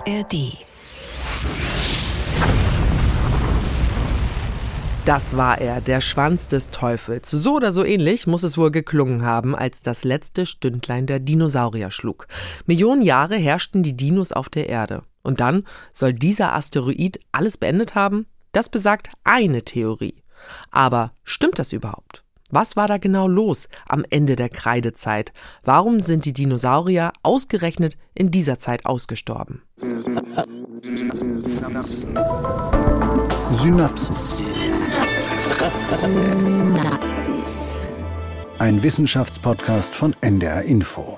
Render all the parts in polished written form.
ARD. Das war er, der Schwanz des Teufels. So oder so ähnlich muss es wohl geklungen haben, als das letzte Stündlein der Dinosaurier schlug. Millionen Jahre herrschten die Dinos auf der Erde. Und dann soll dieser Asteroid alles beendet haben? Das besagt eine Theorie. Aber stimmt das überhaupt? Was war da genau los am Ende der Kreidezeit? Warum sind die Dinosaurier ausgerechnet in dieser Zeit ausgestorben? Synapsen. Ein Wissenschaftspodcast von NDR Info.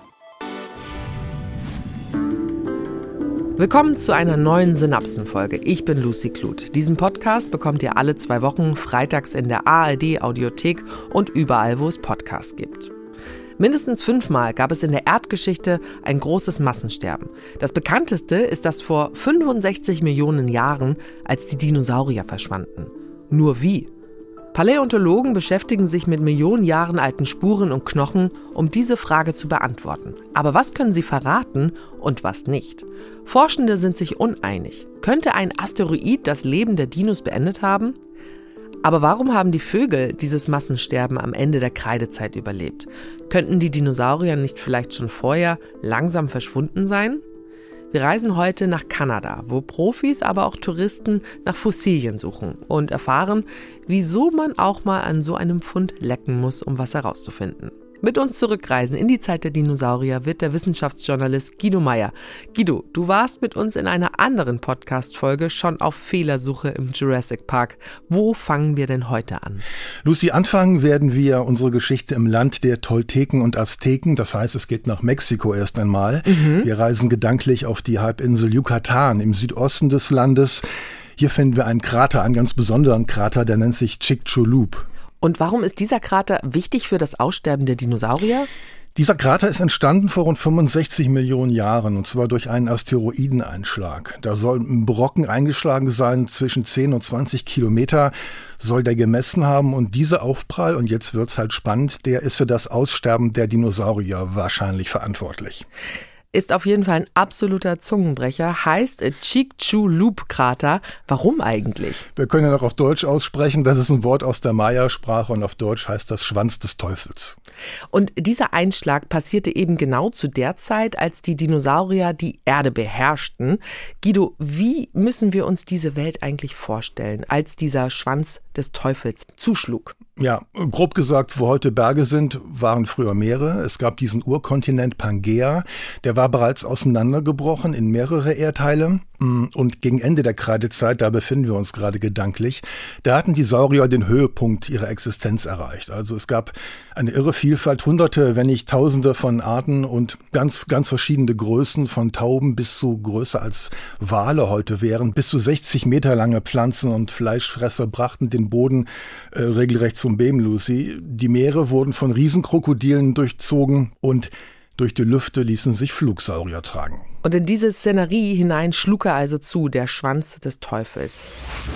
Willkommen zu einer neuen Synapsen-Folge. Ich bin Lucy Kluth. Diesen Podcast bekommt ihr alle 2 Wochen freitags in der ARD-Audiothek und überall, wo es Podcasts gibt. Mindestens 5-mal gab es in der Erdgeschichte ein großes Massensterben. Das bekannteste ist das vor 65 Millionen Jahren, als die Dinosaurier verschwanden. Nur wie? Paläontologen beschäftigen sich mit Millionen Jahren alten Spuren und Knochen, um diese Frage zu beantworten. Aber was können sie verraten und was nicht? Forschende sind sich uneinig. Könnte ein Asteroid das Leben der Dinos beendet haben? Aber warum haben die Vögel dieses Massensterben am Ende der Kreidezeit überlebt? Könnten die Dinosaurier nicht vielleicht schon vorher langsam verschwunden sein? Wir reisen heute nach Kanada, wo Profis, aber auch Touristen nach Fossilien suchen und erfahren, wieso man auch mal an so einem Fund lecken muss, um was herauszufinden. Mit uns zurückreisen in die Zeit der Dinosaurier wird der Wissenschaftsjournalist Guido Meyer. Guido, du warst mit uns in einer anderen Podcast-Folge schon auf Fehlersuche im Jurassic Park. Wo fangen wir denn heute an? Lucy, anfangen werden wir unsere Geschichte im Land der Tolteken und Azteken. Das heißt, es geht nach Mexiko erst einmal. Wir reisen gedanklich auf die Halbinsel Yucatan im Südosten des Landes. Hier finden wir einen Krater, einen ganz besonderen Krater, der nennt sich Chicxulub. Und warum ist dieser Krater wichtig für das Aussterben der Dinosaurier? Dieser Krater ist entstanden vor rund 65 Millionen Jahren, und zwar durch einen Asteroideneinschlag. Da soll ein Brocken eingeschlagen sein, zwischen 10 und 20 Kilometer soll der gemessen haben. Und dieser Aufprall, und jetzt wird's halt spannend, der ist für das Aussterben der Dinosaurier wahrscheinlich verantwortlich. Ist auf jeden Fall ein absoluter Zungenbrecher, heißt Chicxulub-Krater. Warum eigentlich? Wir können ja noch auf Deutsch aussprechen, das ist ein Wort aus der Maya-Sprache und auf Deutsch heißt das Schwanz des Teufels. Und dieser Einschlag passierte eben genau zu der Zeit, als die Dinosaurier die Erde beherrschten. Guido, wie müssen wir uns diese Welt eigentlich vorstellen, als dieser Schwanz des Teufels zuschlug? Ja, grob gesagt, wo heute Berge sind, waren früher Meere. Es gab diesen Urkontinent Pangäa, der war bereits auseinandergebrochen in mehrere Erdteile. Und gegen Ende der Kreidezeit, da befinden wir uns gerade gedanklich, da hatten die Saurier den Höhepunkt ihrer Existenz erreicht. Also es gab eine irre Vielfalt, Hunderte, wenn nicht Tausende von Arten und ganz, ganz verschiedene Größen, von Tauben bis zu größer als Wale heute wären. Bis zu 60 Meter lange Pflanzen- und Fleischfresser brachten den Boden regelrecht zum Beben, Lucy. Die Meere wurden von Riesenkrokodilen durchzogen und durch die Lüfte ließen sich Flugsaurier tragen. Und in diese Szenerie hinein schlug er also zu, der Schwanz des Teufels.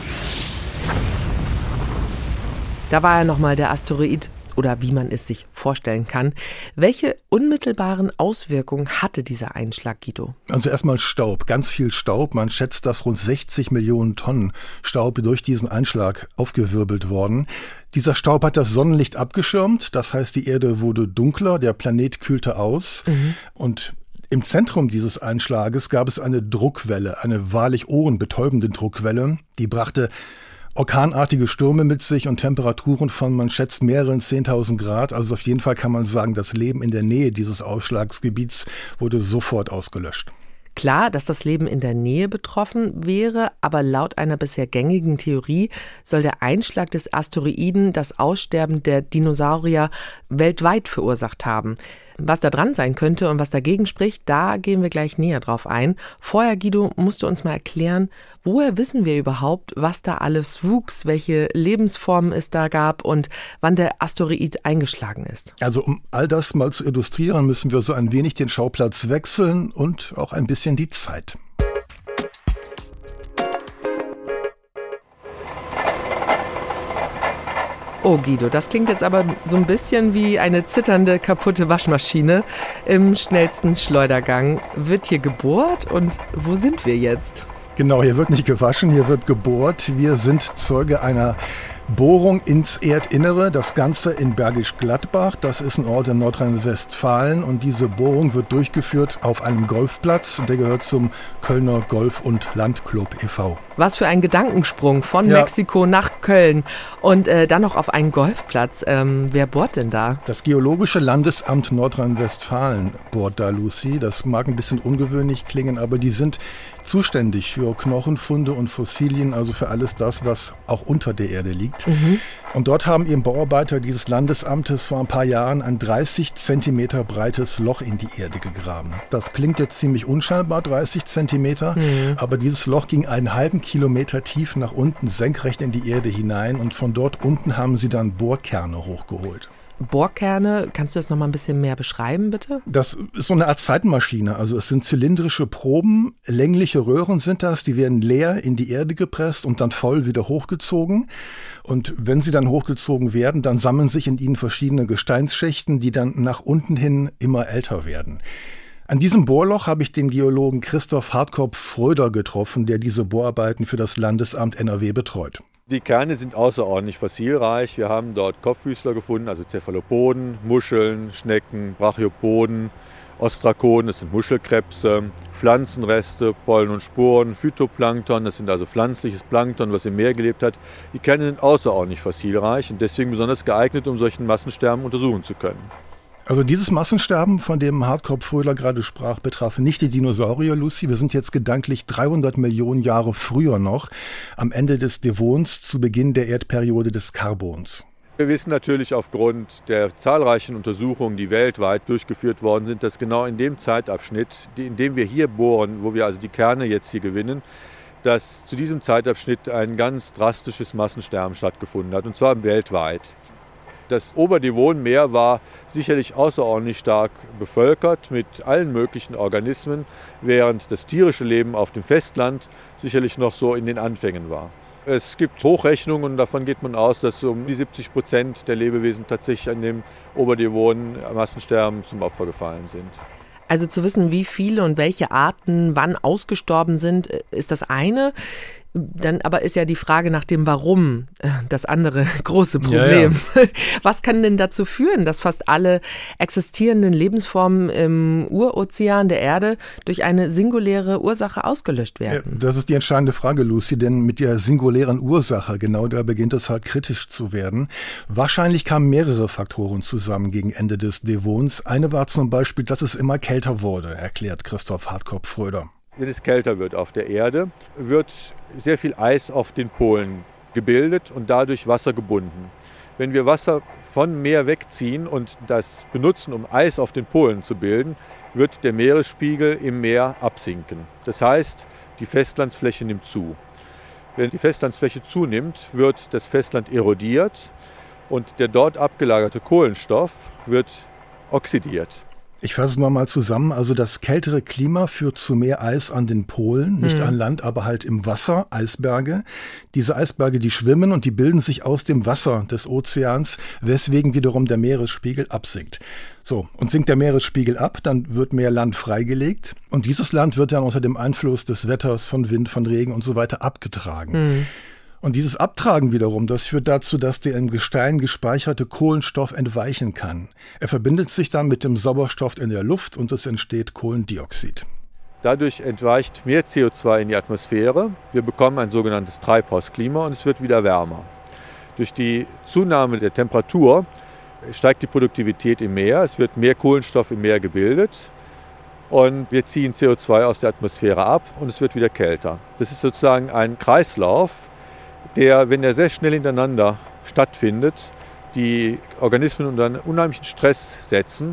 Da war er nochmal, der Asteroid, oder wie man es sich vorstellen kann. Welche unmittelbaren Auswirkungen hatte dieser Einschlag, Guido? Also erstmal Staub, ganz viel Staub. Man schätzt, dass rund 60 Millionen Tonnen Staub durch diesen Einschlag aufgewirbelt worden. Dieser Staub hat das Sonnenlicht abgeschirmt, das heißt, die Erde wurde dunkler, der Planet kühlte aus und im Zentrum dieses Einschlages gab es eine Druckwelle, eine wahrlich ohrenbetäubende Druckwelle, die brachte orkanartige Stürme mit sich und Temperaturen von, man schätzt, mehreren 10.000 Grad. Also auf jeden Fall kann man sagen, das Leben in der Nähe dieses Ausschlagsgebiets wurde sofort ausgelöscht. Klar, dass das Leben in der Nähe betroffen wäre, aber laut einer bisher gängigen Theorie soll der Einschlag des Asteroiden das Aussterben der Dinosaurier weltweit verursacht haben. Was da dran sein könnte und was dagegen spricht, da gehen wir gleich näher drauf ein. Vorher, Guido, musst du uns mal erklären, woher wissen wir überhaupt, was da alles wuchs, welche Lebensformen es da gab und wann der Asteroid eingeschlagen ist? Also um all das mal zu illustrieren, müssen wir so ein wenig den Schauplatz wechseln und auch ein bisschen die Zeit. Oh Guido, das klingt jetzt aber so ein bisschen wie eine zitternde, kaputte Waschmaschine im schnellsten Schleudergang. Wird hier gebohrt und wo sind wir jetzt? Genau, hier wird nicht gewaschen, hier wird gebohrt. Wir sind Zeuge einer Bohrung ins Erdinnere, das Ganze in Bergisch Gladbach. Das ist ein Ort in Nordrhein-Westfalen und diese Bohrung wird durchgeführt auf einem Golfplatz. Der gehört zum Kölner Golf- und Landclub e.V. Was für ein Gedankensprung von Mexiko nach Köln und dann noch auf einen Golfplatz. Wer bohrt denn da? Das Geologische Landesamt Nordrhein-Westfalen bohrt da, Lucy. Das mag ein bisschen ungewöhnlich klingen, aber die sind zuständig für Knochenfunde und Fossilien, also für alles das, was auch unter der Erde liegt. Und dort haben eben Bauarbeiter dieses Landesamtes vor ein paar Jahren ein 30 Zentimeter breites Loch in die Erde gegraben. Das klingt jetzt ziemlich unscheinbar, 30 Zentimeter, aber dieses Loch ging einen halben Kilometer tief nach unten, senkrecht in die Erde hinein und von dort unten haben sie dann Bohrkerne hochgeholt. Bohrkerne, kannst du das noch mal ein bisschen mehr beschreiben, bitte? Das ist so eine Art Zeitmaschine. Also es sind zylindrische Proben, längliche Röhren sind das, die werden leer in die Erde gepresst und dann voll wieder hochgezogen. Und wenn sie dann hochgezogen werden, dann sammeln sich in ihnen verschiedene Gesteinsschichten, die dann nach unten hin immer älter werden. An diesem Bohrloch habe ich den Geologen Christoph Hartkopf-Fröder getroffen, der diese Bohrarbeiten für das Landesamt NRW betreut. Die Kerne sind außerordentlich fossilreich. Wir haben dort Kopffüßler gefunden, also Cephalopoden, Muscheln, Schnecken, Brachiopoden, Ostrakoden, das sind Muschelkrebse, Pflanzenreste, Pollen und Sporen, Phytoplankton, das sind also pflanzliches Plankton, was im Meer gelebt hat. Die Kerne sind außerordentlich fossilreich und deswegen besonders geeignet, um solchen Massensterben untersuchen zu können. Also dieses Massensterben, von dem Hartkopf-Fröder gerade sprach, betraf nicht die Dinosaurier, Lucy. Wir sind jetzt gedanklich 300 Millionen Jahre früher noch, am Ende des Devons, zu Beginn der Erdperiode des Karbons. Wir wissen natürlich aufgrund der zahlreichen Untersuchungen, die weltweit durchgeführt worden sind, dass genau in dem Zeitabschnitt, in dem wir hier bohren, wo wir also die Kerne jetzt hier gewinnen, dass zu diesem Zeitabschnitt ein ganz drastisches Massensterben stattgefunden hat, und zwar weltweit. Das Oberdevonmeer war sicherlich außerordentlich stark bevölkert mit allen möglichen Organismen, während das tierische Leben auf dem Festland sicherlich noch so in den Anfängen war. Es gibt Hochrechnungen und davon geht man aus, dass um die 70% der Lebewesen tatsächlich an dem Oberdevon-Massensterben zum Opfer gefallen sind. Also zu wissen, wie viele und welche Arten wann ausgestorben sind, ist das eine. Dann aber ist ja die Frage nach dem Warum das andere große Problem. Ja. Was kann denn dazu führen, dass fast alle existierenden Lebensformen im Urozean der Erde durch eine singuläre Ursache ausgelöscht werden? Ja, das ist die entscheidende Frage, Lucy, denn mit der singulären Ursache, genau da beginnt es halt kritisch zu werden. Wahrscheinlich kamen mehrere Faktoren zusammen gegen Ende des Devons. Eine war zum Beispiel, dass es immer kälter wurde, erklärt Christoph Hartkopf-Fröder. Wenn es kälter wird auf der Erde, wird sehr viel Eis auf den Polen gebildet und dadurch Wasser gebunden. Wenn wir Wasser von Meer wegziehen und das benutzen, um Eis auf den Polen zu bilden, wird der Meeresspiegel im Meer absinken. Das heißt, die Festlandsfläche nimmt zu. Wenn die Festlandsfläche zunimmt, wird das Festland erodiert und der dort abgelagerte Kohlenstoff wird oxidiert. Ich fasse es nochmal zusammen. Also das kältere Klima führt zu mehr Eis an den Polen, nicht an Land, aber halt im Wasser, Eisberge. Diese Eisberge, die schwimmen und die bilden sich aus dem Wasser des Ozeans, weswegen wiederum der Meeresspiegel absinkt. So, und sinkt der Meeresspiegel ab, dann wird mehr Land freigelegt und dieses Land wird dann unter dem Einfluss des Wetters, von Wind, von Regen und so weiter abgetragen. Und dieses Abtragen wiederum, das führt dazu, dass der im Gestein gespeicherte Kohlenstoff entweichen kann. Er verbindet sich dann mit dem Sauerstoff in der Luft und es entsteht Kohlendioxid. Dadurch entweicht mehr CO2 in die Atmosphäre. Wir bekommen ein sogenanntes Treibhausklima und es wird wieder wärmer. Durch die Zunahme der Temperatur steigt die Produktivität im Meer. Es wird mehr Kohlenstoff im Meer gebildet. Und wir ziehen CO2 aus der Atmosphäre ab und es wird wieder kälter. Das ist sozusagen ein Kreislauf, der, wenn er sehr schnell hintereinander stattfindet, die Organismen unter einen unheimlichen Stress setzen.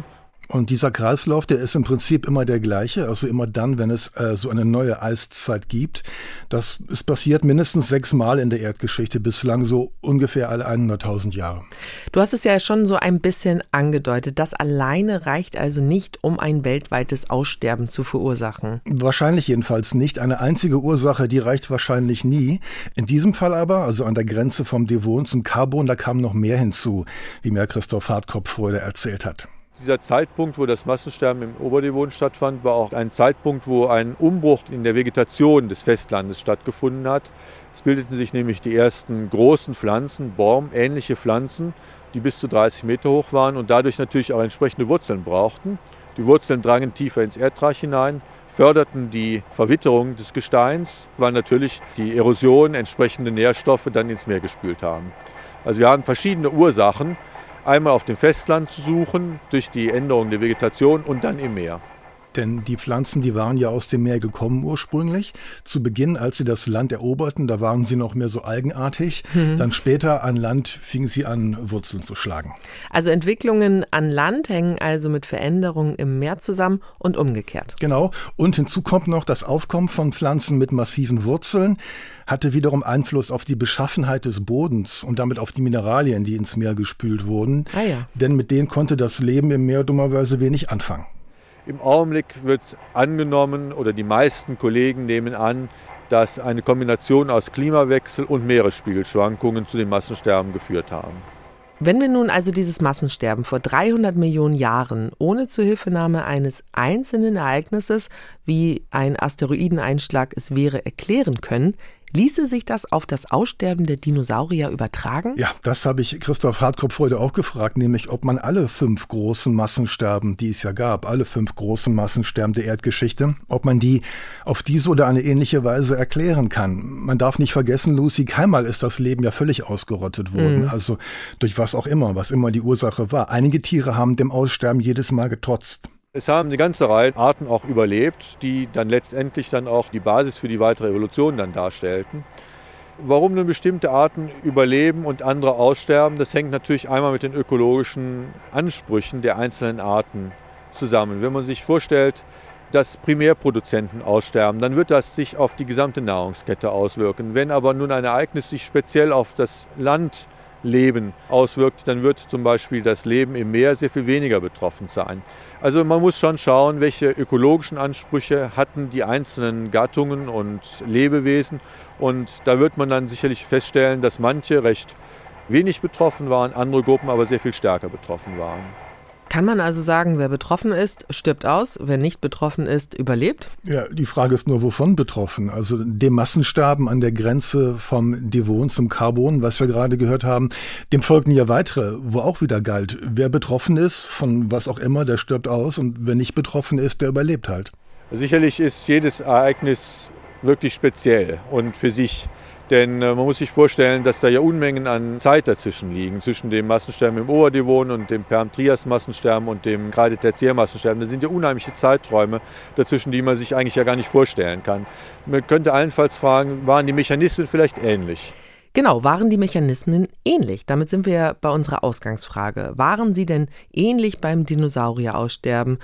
Und dieser Kreislauf, der ist im Prinzip immer der gleiche, also immer dann, wenn es so eine neue Eiszeit gibt. Das ist passiert mindestens 6 Mal in der Erdgeschichte bislang, so ungefähr alle 100.000 Jahre. Du hast es ja schon so ein bisschen angedeutet. Das alleine reicht also nicht, um ein weltweites Aussterben zu verursachen. Wahrscheinlich jedenfalls nicht. Eine einzige Ursache, die reicht wahrscheinlich nie. In diesem Fall aber, also an der Grenze vom Devon zum Karbon, da kam noch mehr hinzu, wie mir Christoph Hartkopf-Freude erzählt hat. Dieser Zeitpunkt, wo das Massensterben im Oberdevon stattfand, war auch ein Zeitpunkt, wo ein Umbruch in der Vegetation des Festlandes stattgefunden hat. Es bildeten sich nämlich die ersten großen Pflanzen, Baum-ähnliche Pflanzen, die bis zu 30 Meter hoch waren und dadurch natürlich auch entsprechende Wurzeln brauchten. Die Wurzeln drangen tiefer ins Erdreich hinein, förderten die Verwitterung des Gesteins, weil natürlich die Erosion entsprechende Nährstoffe dann ins Meer gespült haben. Also wir haben verschiedene Ursachen, einmal auf dem Festland zu suchen, durch die Änderung der Vegetation und dann im Meer. Denn die Pflanzen, die waren ja aus dem Meer gekommen ursprünglich. Zu Beginn, als sie das Land eroberten, da waren sie noch mehr so algenartig. Dann später an Land fingen sie an, Wurzeln zu schlagen. Also Entwicklungen an Land hängen also mit Veränderungen im Meer zusammen und umgekehrt. Genau. Und hinzu kommt noch das Aufkommen von Pflanzen mit massiven Wurzeln. Hatte wiederum Einfluss auf die Beschaffenheit des Bodens und damit auf die Mineralien, die ins Meer gespült wurden. Ah ja. Denn mit denen konnte das Leben im Meer dummerweise wenig anfangen. Im Augenblick wird angenommen, oder die meisten Kollegen nehmen an, dass eine Kombination aus Klimawechsel und Meeresspiegelschwankungen zu dem Massensterben geführt haben. Wenn wir nun also dieses Massensterben vor 300 Millionen Jahren ohne Zuhilfenahme eines einzelnen Ereignisses, wie ein Asteroideneinschlag es wäre, erklären können, ließe sich das auf das Aussterben der Dinosaurier übertragen? Ja, das habe ich Christoph Hartkopf-Freude auch gefragt, nämlich ob man alle 5 großen Massensterben, die es ja gab, alle 5 großen Massensterben der Erdgeschichte, ob man die auf diese oder eine ähnliche Weise erklären kann. Man darf nicht vergessen, Lucy, keinmal ist das Leben ja völlig ausgerottet worden, also durch was immer die Ursache war. Einige Tiere haben dem Aussterben jedes Mal getrotzt. Es haben eine ganze Reihe Arten auch überlebt, die dann letztendlich dann auch die Basis für die weitere Evolution dann darstellten. Warum nun bestimmte Arten überleben und andere aussterben, das hängt natürlich einmal mit den ökologischen Ansprüchen der einzelnen Arten zusammen. Wenn man sich vorstellt, dass Primärproduzenten aussterben, dann wird das sich auf die gesamte Nahrungskette auswirken. Wenn aber nun ein Ereignis sich speziell auf das Landleben auswirkt, dann wird zum Beispiel das Leben im Meer sehr viel weniger betroffen sein. Also man muss schon schauen, welche ökologischen Ansprüche hatten die einzelnen Gattungen und Lebewesen. Und da wird man dann sicherlich feststellen, dass manche recht wenig betroffen waren, andere Gruppen aber sehr viel stärker betroffen waren. Kann man also sagen, wer betroffen ist, stirbt aus, wer nicht betroffen ist, überlebt? Ja, die Frage ist nur, wovon betroffen? Also dem Massensterben an der Grenze vom Devon zum Karbon, was wir gerade gehört haben, dem folgten ja weitere, wo auch wieder galt, wer betroffen ist, von was auch immer, der stirbt aus und wer nicht betroffen ist, der überlebt halt. Sicherlich ist jedes Ereignis wirklich speziell und für sich. Denn man muss sich vorstellen, dass da ja Unmengen an Zeit dazwischen liegen, zwischen dem Massensterben im Oberdevon und dem Perm-Trias-Massensterben und dem Kreide-Tertiär-Massensterben. Da sind ja unheimliche Zeiträume dazwischen, die man sich eigentlich ja gar nicht vorstellen kann. Man könnte allenfalls fragen, waren die Mechanismen vielleicht ähnlich? Genau, waren die Mechanismen ähnlich? Damit sind wir ja bei unserer Ausgangsfrage. Waren sie denn ähnlich beim Dinosaurieraussterben?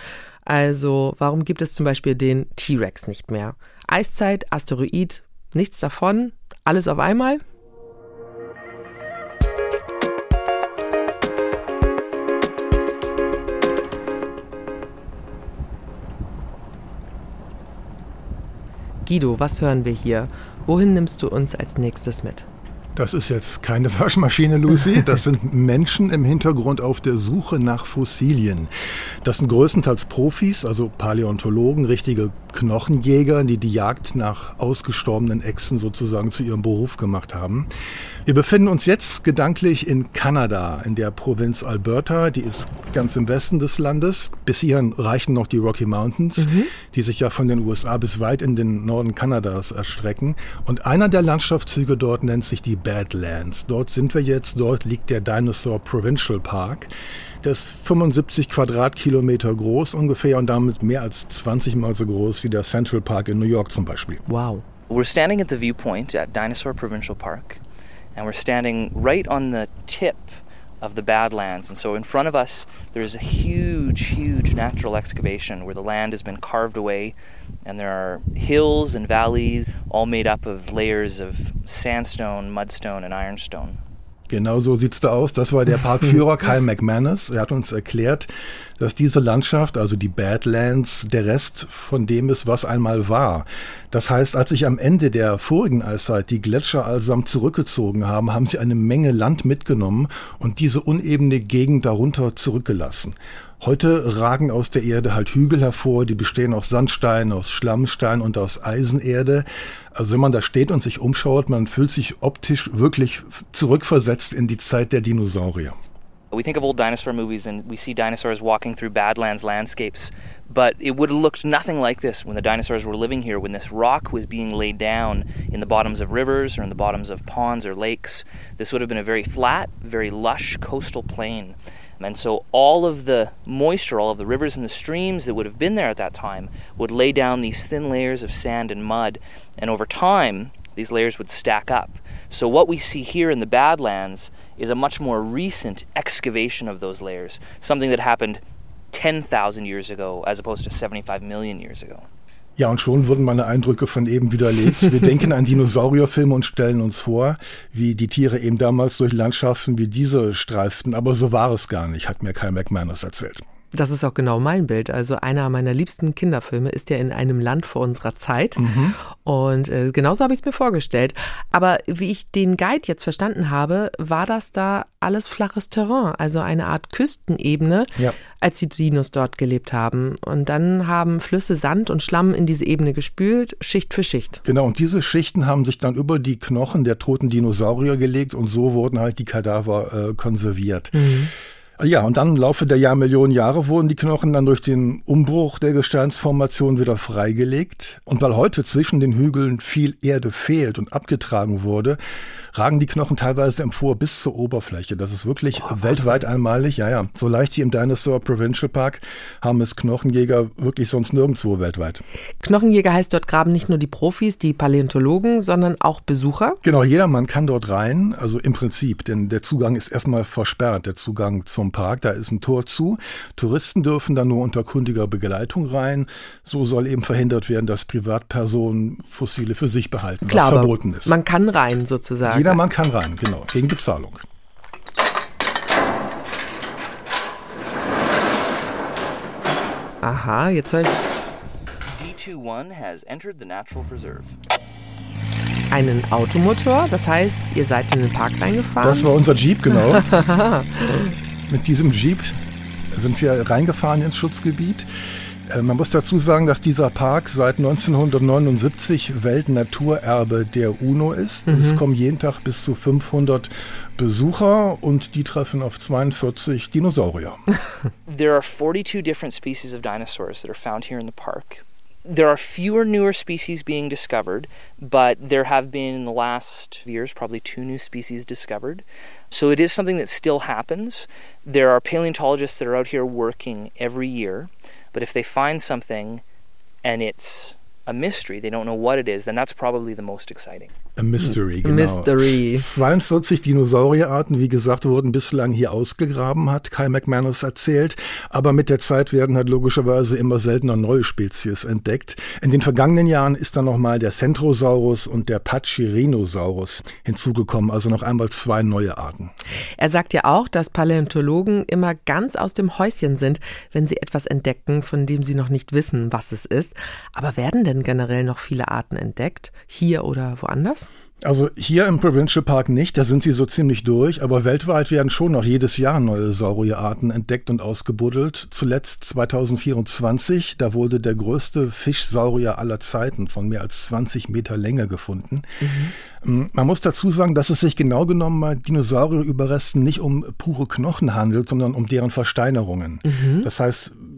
Also warum gibt es zum Beispiel den T-Rex nicht mehr? Eiszeit, Asteroid, nichts davon? Alles auf einmal? Guido, was hören wir hier? Wohin nimmst du uns als nächstes mit? Das ist jetzt keine Waschmaschine, Lucy. Das sind Menschen im Hintergrund auf der Suche nach Fossilien. Das sind größtenteils Profis, also Paläontologen, richtige Knochenjäger, die die Jagd nach ausgestorbenen Echsen sozusagen zu ihrem Beruf gemacht haben. Wir befinden uns jetzt gedanklich in Kanada, in der Provinz Alberta. Die ist ganz im Westen des Landes. Bis hierhin reichen noch die Rocky Mountains, die sich ja von den USA bis weit in den Norden Kanadas erstrecken. Und einer der Landschaftszüge dort nennt sich die Badlands. Dort sind wir jetzt. Dort liegt der Dinosaur Provincial Park. Der ist 75 Quadratkilometer groß ungefähr und damit mehr als 20 Mal so groß wie der Central Park in New York zum Beispiel. Wow. We're standing at the viewpoint at Dinosaur Provincial Park. And we're standing right on the tip of the Badlands. And so in front of us, there's a huge natural excavation where the land has been carved away, and there are hills and valleys all made up of layers of sandstone, mudstone and ironstone. Genau so sieht's da aus. Das war der Parkführer Kyle McManus. Er hat uns erklärt, dass diese Landschaft, also die Badlands, der Rest von dem ist, was einmal war. Das heißt, als sich am Ende der vorigen Eiszeit die Gletscher allesamt zurückgezogen haben, haben sie eine Menge Land mitgenommen und diese unebene Gegend darunter zurückgelassen. Heute ragen aus der Erde halt Hügel hervor, die bestehen aus Sandstein, aus Schlammstein und aus Eisenerde. Also wenn man da steht und sich umschaut, man fühlt sich optisch wirklich zurückversetzt in die Zeit der Dinosaurier. We think of old dinosaur movies and we see dinosaurs walking through Badlands landscapes, but it would have looked nothing like this when the dinosaurs were living here, when this rock was being laid down in the bottoms of rivers or in the bottoms of ponds or lakes. This would have been a very flat, very lush coastal plain. And so all of the moisture, all of the rivers and the streams that would have been there at that time would lay down these thin layers of sand and mud. And over time, these layers would stack up. So what we see here in the Badlands is a much more recent excavation of those layers, something that happened 10,000 years ago as opposed to 75 million years ago. Ja, und schon wurden meine Eindrücke von eben widerlegt. Wir denken an Dinosaurierfilme und stellen uns vor, wie die Tiere eben damals durch Landschaften wie diese streiften. Aber so war es gar nicht, hat mir Kyle McManus erzählt. Das ist auch genau mein Bild. Also einer meiner liebsten Kinderfilme ist ja in einem Land vor unserer Zeit. Und genauso habe ich es mir vorgestellt. Aber wie ich den Guide jetzt verstanden habe, war das da alles flaches Terrain, also eine Art Küstenebene, als die Dinos dort gelebt haben. Und dann haben Flüsse Sand und Schlamm in diese Ebene gespült, Schicht für Schicht. Genau, und diese Schichten haben sich dann über die Knochen der toten Dinosaurier gelegt und so wurden halt die Kadaver konserviert. Ja, und dann im Laufe der Jahrmillionen Jahre wurden die Knochen dann durch den Umbruch der Gesteinsformation wieder freigelegt. Und weil heute zwischen den Hügeln viel Erde fehlt und abgetragen wurde, ragen die Knochen teilweise empor bis zur Oberfläche. Das ist wirklich weltweit einmalig. Ja, so leicht wie im Dinosaur Provincial Park haben es Knochenjäger wirklich sonst nirgendwo weltweit. Knochenjäger heißt, dort graben nicht nur die Profis, die Paläontologen, sondern auch Besucher? Genau, jedermann kann dort rein, also im Prinzip, denn der Zugang ist erstmal versperrt, der Zugang zum Park, da ist ein Tor zu. Touristen dürfen dann nur unter kundiger Begleitung rein. So soll eben verhindert werden, dass Privatpersonen Fossile für sich behalten, Klar, was verboten ist. Man kann rein sozusagen. Jedermann kann rein, genau, gegen Bezahlung. Aha, jetzt höre ich. D21 has entered the natural preserve. Einen Automotor, das heißt, ihr seid in den Park reingefahren? Das war unser Jeep, genau. Mit diesem Jeep sind wir reingefahren ins Schutzgebiet. Man muss dazu sagen, dass dieser Park seit 1979 Weltnaturerbe der UNO ist. Es kommen jeden Tag bis zu 500 Besucher und die treffen auf 42 Dinosaurier. There are 42 different species of dinosaurs that are found here in the park. There are fewer newer species being discovered, but there have been in the last years probably 2 new species discovered. So it is something that still happens. There are paleontologists that are out here working every year, but if they find something and it's a mystery, they don't know what it is, then that's probably the most exciting. A Mystery, genau. Mystery. 42 Dinosaurierarten, wie gesagt, wurden bislang hier ausgegraben, hat Kyle McManus erzählt. Aber mit der Zeit werden halt logischerweise immer seltener neue Spezies entdeckt. In den vergangenen Jahren ist dann nochmal der Centrosaurus und der Pachyrhinosaurus hinzugekommen, also noch einmal 2 neue Arten. Er sagt ja auch, dass Paläontologen immer ganz aus dem Häuschen sind, wenn sie etwas entdecken, von dem sie noch nicht wissen, was es ist. Aber werden denn generell noch viele Arten entdeckt, hier oder woanders? Also hier im Provincial Park nicht, da sind sie so ziemlich durch, aber weltweit werden schon noch jedes Jahr neue Saurierarten entdeckt und ausgebuddelt. Zuletzt 2024, da wurde der größte Fischsaurier aller Zeiten von mehr als 20 Meter Länge gefunden. Man muss dazu sagen, dass es sich genau genommen bei Dinosaurierüberresten nicht um pure Knochen handelt, sondern um deren Versteinerungen. Das heißt,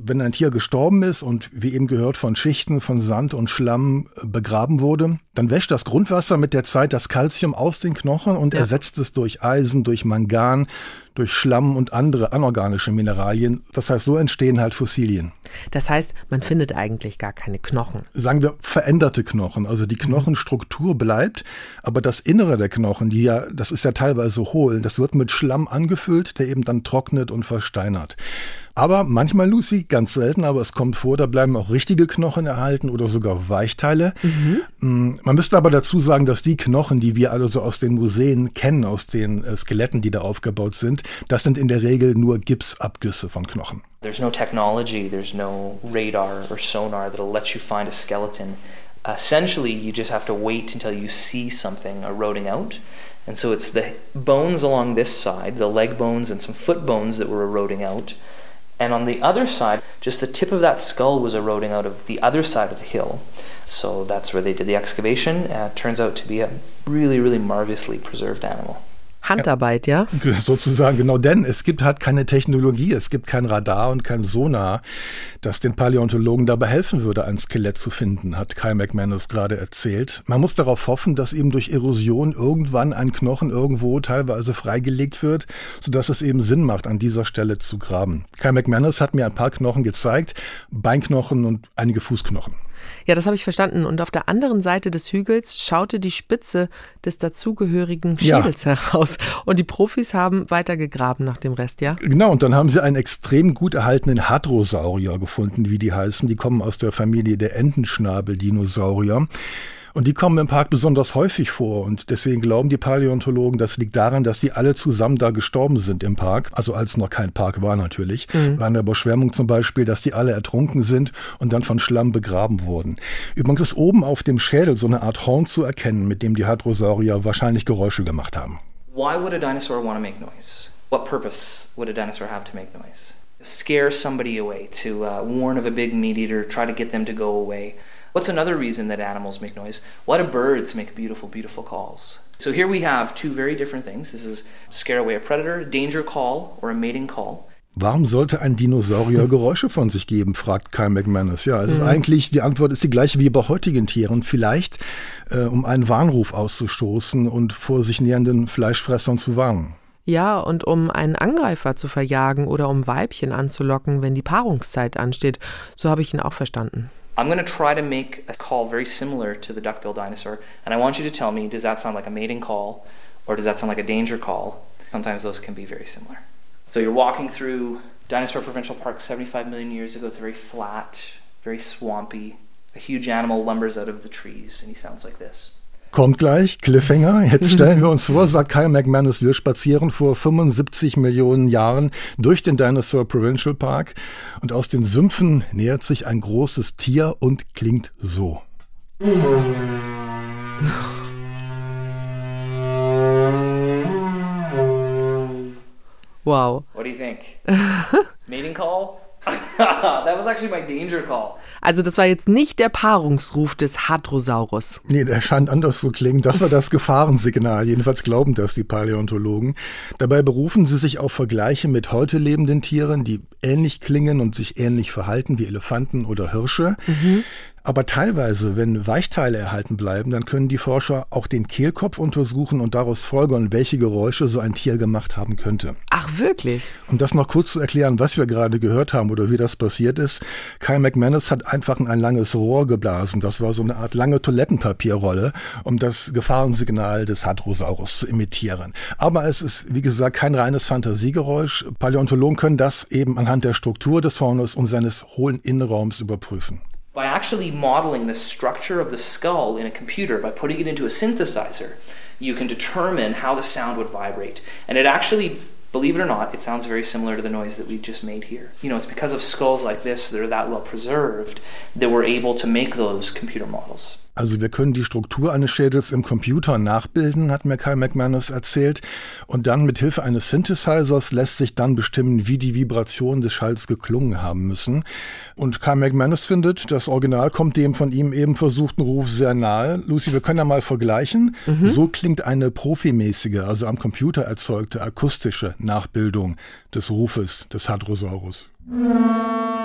wenn ein Tier gestorben ist und wie eben gehört von Schichten von Sand und Schlamm begraben wurde, dann wäscht das Grundwasser mit der Zeit das Calcium aus den Knochen und ersetzt es durch Eisen, durch Mangan, durch Schlamm und andere anorganische Mineralien. Das heißt, so entstehen halt Fossilien. Das heißt, man findet eigentlich gar keine Knochen. Sagen wir veränderte Knochen. Also die Knochenstruktur bleibt, aber das Innere der Knochen, das ist ja teilweise hohl, das wird mit Schlamm angefüllt, der eben dann trocknet und versteinert. Aber manchmal, Lucy, ganz selten, aber es kommt vor, da bleiben auch richtige Knochen erhalten oder sogar Weichteile. Man müsste aber dazu sagen, dass die Knochen, die wir alle so aus den Museen kennen, aus den Skeletten, die da aufgebaut sind, das sind in der Regel nur Gipsabgüsse von Knochen. There's no technology, there's no radar or sonar that'll let you find a skeleton. Essentially, you just have to wait until you see something eroding out. And so it's the bones along this side, the leg bones and some foot bones that were eroding out. And on the other side, just the tip of that skull was eroding out of the other side of the hill. So that's where they did the excavation. Turns out to be a really, really marvelously preserved animal. Handarbeit, ja? Sozusagen, genau, denn es gibt halt keine Technologie, es gibt kein Radar und kein Sonar, das den Paläontologen dabei helfen würde, ein Skelett zu finden, hat Kyle McManus gerade erzählt. Man muss darauf hoffen, dass eben durch Erosion irgendwann ein Knochen irgendwo teilweise freigelegt wird, sodass es eben Sinn macht, an dieser Stelle zu graben. Kyle McManus hat mir ein paar Knochen gezeigt, Beinknochen und einige Fußknochen. Ja, das habe ich verstanden. Und auf der anderen Seite des Hügels schaute die Spitze des dazugehörigen Schädels heraus. Und die Profis haben weiter gegraben nach dem Rest, ja? Genau, und dann haben sie einen extrem gut erhaltenen Hadrosaurier gefunden, wie die heißen. Die kommen aus der Familie der Entenschnabel-Dinosaurier. Und die kommen im Park besonders häufig vor und deswegen glauben die Paläontologen, das liegt daran, dass die alle zusammen da gestorben sind im Park, also als noch kein Park war natürlich, bei einer Überschwemmung zum Beispiel, dass die alle ertrunken sind und dann von Schlamm begraben wurden. Übrigens ist oben auf dem Schädel so eine Art Horn zu erkennen, mit dem die Hadrosaurier wahrscheinlich Geräusche gemacht haben. Why would a dinosaur want to make noise? What purpose would a dinosaur have to make noise? Scare somebody away, to warn of a big meat eater, try to get them to go away. What's another reason that animals make noise? Why do birds make beautiful, beautiful calls? So here we have two very different things. This is scare away a predator, danger call, or a mating call. Warum sollte ein Dinosaurier Geräusche von sich geben, fragt Kyle McManus. Ja, es ist eigentlich, die Antwort ist die gleiche wie bei heutigen Tieren. Vielleicht, um einen Warnruf auszustoßen und vor sich nähernden Fleischfressern zu warnen. Ja, und um einen Angreifer zu verjagen oder um Weibchen anzulocken, wenn die Paarungszeit ansteht. So habe ich ihn auch verstanden. I'm going to try to make a call very similar to the duck-billed dinosaur, and I want you to tell me, does that sound like a mating call, or does that sound like a danger call? Sometimes those can be very similar. So you're walking through Dinosaur Provincial Park 75 million years ago. It's very flat, very swampy. A huge animal lumbers out of the trees, and he sounds like this. Kommt gleich, Cliffhanger. Jetzt stellen wir uns vor, sagt Kyle McManus, wir spazieren vor 75 Millionen Jahren durch den Dinosaur Provincial Park und aus den Sümpfen nähert sich ein großes Tier und klingt so. Wow. What do you think? Mating call? That was actually my danger call. Also das war jetzt nicht der Paarungsruf des Hadrosaurus. Nee, der scheint anders zu klingen. Das war das Gefahrensignal. Jedenfalls glauben das die Paläontologen. Dabei berufen sie sich auf Vergleiche mit heute lebenden Tieren, die ähnlich klingen und sich ähnlich verhalten wie Elefanten oder Hirsche. Aber teilweise, wenn Weichteile erhalten bleiben, dann können die Forscher auch den Kehlkopf untersuchen und daraus folgern, welche Geräusche so ein Tier gemacht haben könnte. Ach, wirklich? Um das noch kurz zu erklären, was wir gerade gehört haben oder wie das passiert ist, Kyle McManus hat einfach in ein langes Rohr geblasen. Das war so eine Art lange Toilettenpapierrolle, um das Gefahrensignal des Hadrosaurus zu imitieren. Aber es ist, wie gesagt, kein reines Fantasiegeräusch. Paläontologen können das eben anhand der Struktur des Hornes und seines hohlen Innenraums überprüfen. By actually modeling the structure of the skull in a computer, by putting it into a synthesizer, you can determine how the sound would vibrate. And it actually, believe it or not, it sounds very similar to the noise that we just made here. You know, it's because of skulls like this that are that well preserved that we're able to make those computer models. Also wir können die Struktur eines Schädels im Computer nachbilden, hat mir Kyle McManus erzählt. Und dann mit Hilfe eines Synthesizers lässt sich dann bestimmen, wie die Vibrationen des Schalls geklungen haben müssen. Und Kyle McManus findet, das Original kommt dem von ihm eben versuchten Ruf sehr nahe. Lucy, wir können ja mal vergleichen. So klingt eine profimäßige, also am Computer erzeugte akustische Nachbildung des Rufes des Hadrosaurus.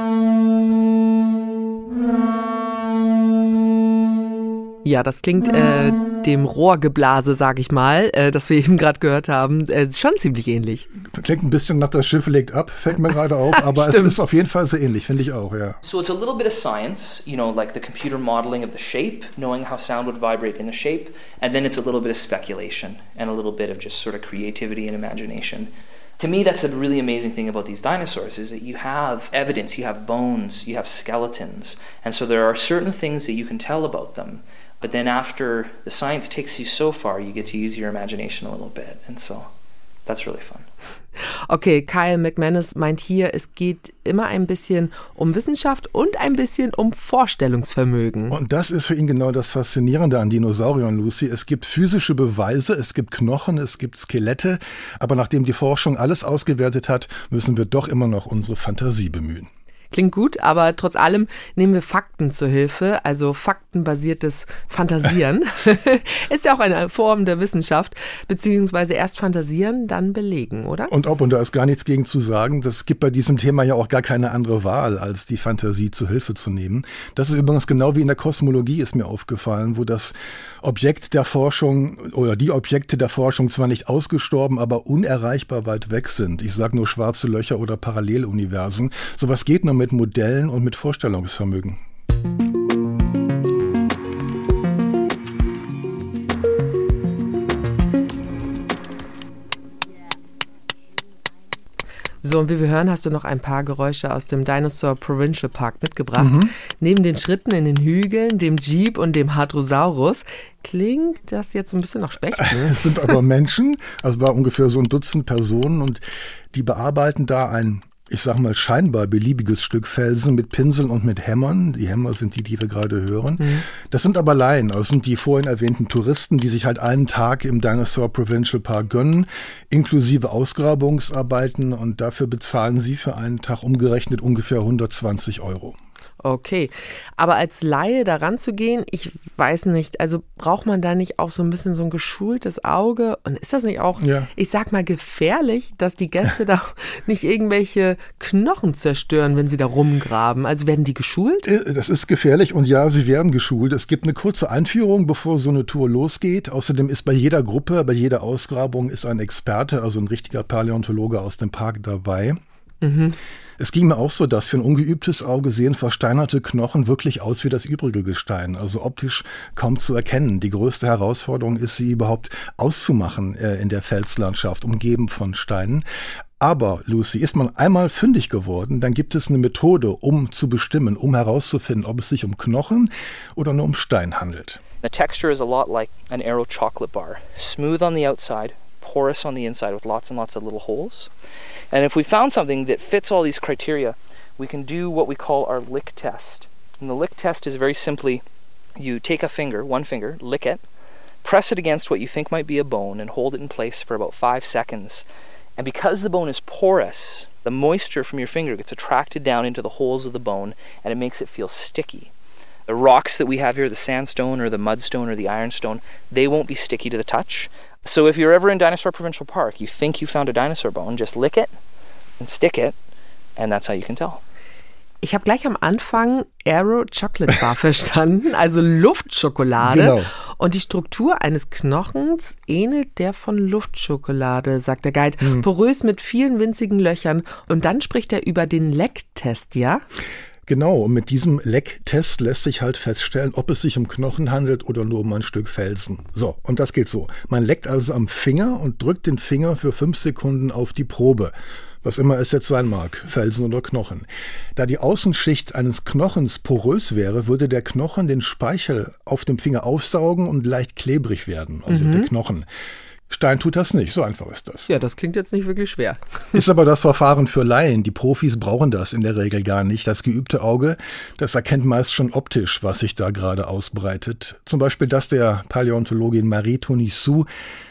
Ja, das klingt dem Rohrgeblase, sag ich mal, das wir eben gerade gehört haben, schon ziemlich ähnlich. Klingt ein bisschen nach das Schiff legt ab, fällt mir gerade auf, aber es ist auf jeden Fall sehr ähnlich, finde ich auch, ja. So it's a little bit of science, like the computer modeling of the shape, knowing how sound would vibrate in the shape, and then it's a little bit of speculation and a little bit of just sort of creativity and imagination. To me, that's a really amazing thing about these dinosaurs is that you have evidence, you have bones, you have skeletons, and so there are certain things that you can tell about them. But then after the science takes you so far, you get to use your imagination a little bit. And so that's really fun. Okay, Kyle McManus meint hier, es geht immer ein bisschen um Wissenschaft und ein bisschen um Vorstellungsvermögen. Und das ist für ihn genau das Faszinierende an Dinosauriern, Lucy. Es gibt physische Beweise, es gibt Knochen, es gibt Skelette. Aber nachdem die Forschung alles ausgewertet hat, müssen wir doch immer noch unsere Fantasie bemühen. Klingt gut, aber trotz allem nehmen wir Fakten zur Hilfe, also faktenbasiertes Fantasieren. Ist ja auch eine Form der Wissenschaft, beziehungsweise erst fantasieren, dann belegen, oder? Und da ist gar nichts gegen zu sagen. Das gibt bei diesem Thema ja auch gar keine andere Wahl, als die Fantasie zur Hilfe zu nehmen. Das ist übrigens genau wie in der Kosmologie, ist mir aufgefallen, wo das Objekt der Forschung oder die Objekte der Forschung zwar nicht ausgestorben, aber unerreichbar weit weg sind. Ich sage nur schwarze Löcher oder Paralleluniversen. Sowas geht nur mit Modellen und mit Vorstellungsvermögen. So, und wie wir hören, hast du noch ein paar Geräusche aus dem Dinosaur Provincial Park mitgebracht. Neben den Schritten in den Hügeln, dem Jeep und dem Hadrosaurus klingt das jetzt ein bisschen nach Specht. Ne? Es sind aber Menschen, also war ungefähr so ein Dutzend Personen und die bearbeiten da ein, ich sag mal, scheinbar beliebiges Stück Felsen mit Pinseln und mit Hämmern. Die Hämmer sind die wir gerade hören. Das sind aber Laien, also sind die vorhin erwähnten Touristen, die sich halt einen Tag im Dinosaur Provincial Park gönnen, inklusive Ausgrabungsarbeiten, und dafür bezahlen sie für einen Tag umgerechnet ungefähr 120 €. Okay, aber als Laie da ranzugehen, ich weiß nicht, also braucht man da nicht auch so ein bisschen so ein geschultes Auge? Und ist das nicht auch, ich sag mal, gefährlich, dass die Gäste da nicht irgendwelche Knochen zerstören, wenn sie da rumgraben? Also werden die geschult? Das ist gefährlich und ja, sie werden geschult. Es gibt eine kurze Einführung, bevor so eine Tour losgeht. Außerdem ist bei jeder Gruppe, bei jeder Ausgrabung ist ein Experte, also ein richtiger Paläontologe aus dem Park dabei. Es ging mir auch so, dass für ein ungeübtes Auge sehen versteinerte Knochen wirklich aus wie das übrige Gestein, also optisch kaum zu erkennen. Die größte Herausforderung ist, sie überhaupt auszumachen in der Felslandschaft, umgeben von Steinen. Aber, Lucy, ist man einmal fündig geworden, dann gibt es eine Methode, um zu bestimmen, um herauszufinden, ob es sich um Knochen oder nur um Stein handelt. The texture is a lot like an Aero chocolate bar, smooth on the outside, porous on the inside with lots and lots of little holes. And if we found something that fits all these criteria, we can do what we call our lick test. And the lick test is very simply, you take a finger, one finger, lick it, press it against what you think might be a bone and hold it in place for about 5 seconds. And because the bone is porous, the moisture from your finger gets attracted down into the holes of the bone and it makes it feel sticky. The rocks that we have here, the sandstone or the mudstone or the ironstone, they won't be sticky to the touch. So if you're ever in Dinosaur Provincial Park, you think you found a dinosaur bone, just lick it and stick it, and that's how you can tell. Ich habe gleich am Anfang Aero Chocolate Bar verstanden, also Luftschokolade. Genau. Und die Struktur eines Knochens ähnelt der von Luftschokolade, sagt der Guide. Porös mit vielen winzigen Löchern. Und dann spricht er über den Lecktest, ja? Genau, und mit diesem Lecktest lässt sich halt feststellen, ob es sich um Knochen handelt oder nur um ein Stück Felsen. So, und das geht so. Man leckt also am Finger und drückt den Finger für 5 Sekunden auf die Probe. Was immer es jetzt sein mag, Felsen oder Knochen. Da die Außenschicht eines Knochens porös wäre, würde der Knochen den Speichel auf dem Finger aufsaugen und leicht klebrig werden, also der Knochen. Stein tut das nicht, so einfach ist das. Ja, das klingt jetzt nicht wirklich schwer. Ist aber das Verfahren für Laien. Die Profis brauchen das in der Regel gar nicht. Das geübte Auge, das erkennt meist schon optisch, was sich da gerade ausbreitet. Zum Beispiel das der Paläontologin Marie Tonissou,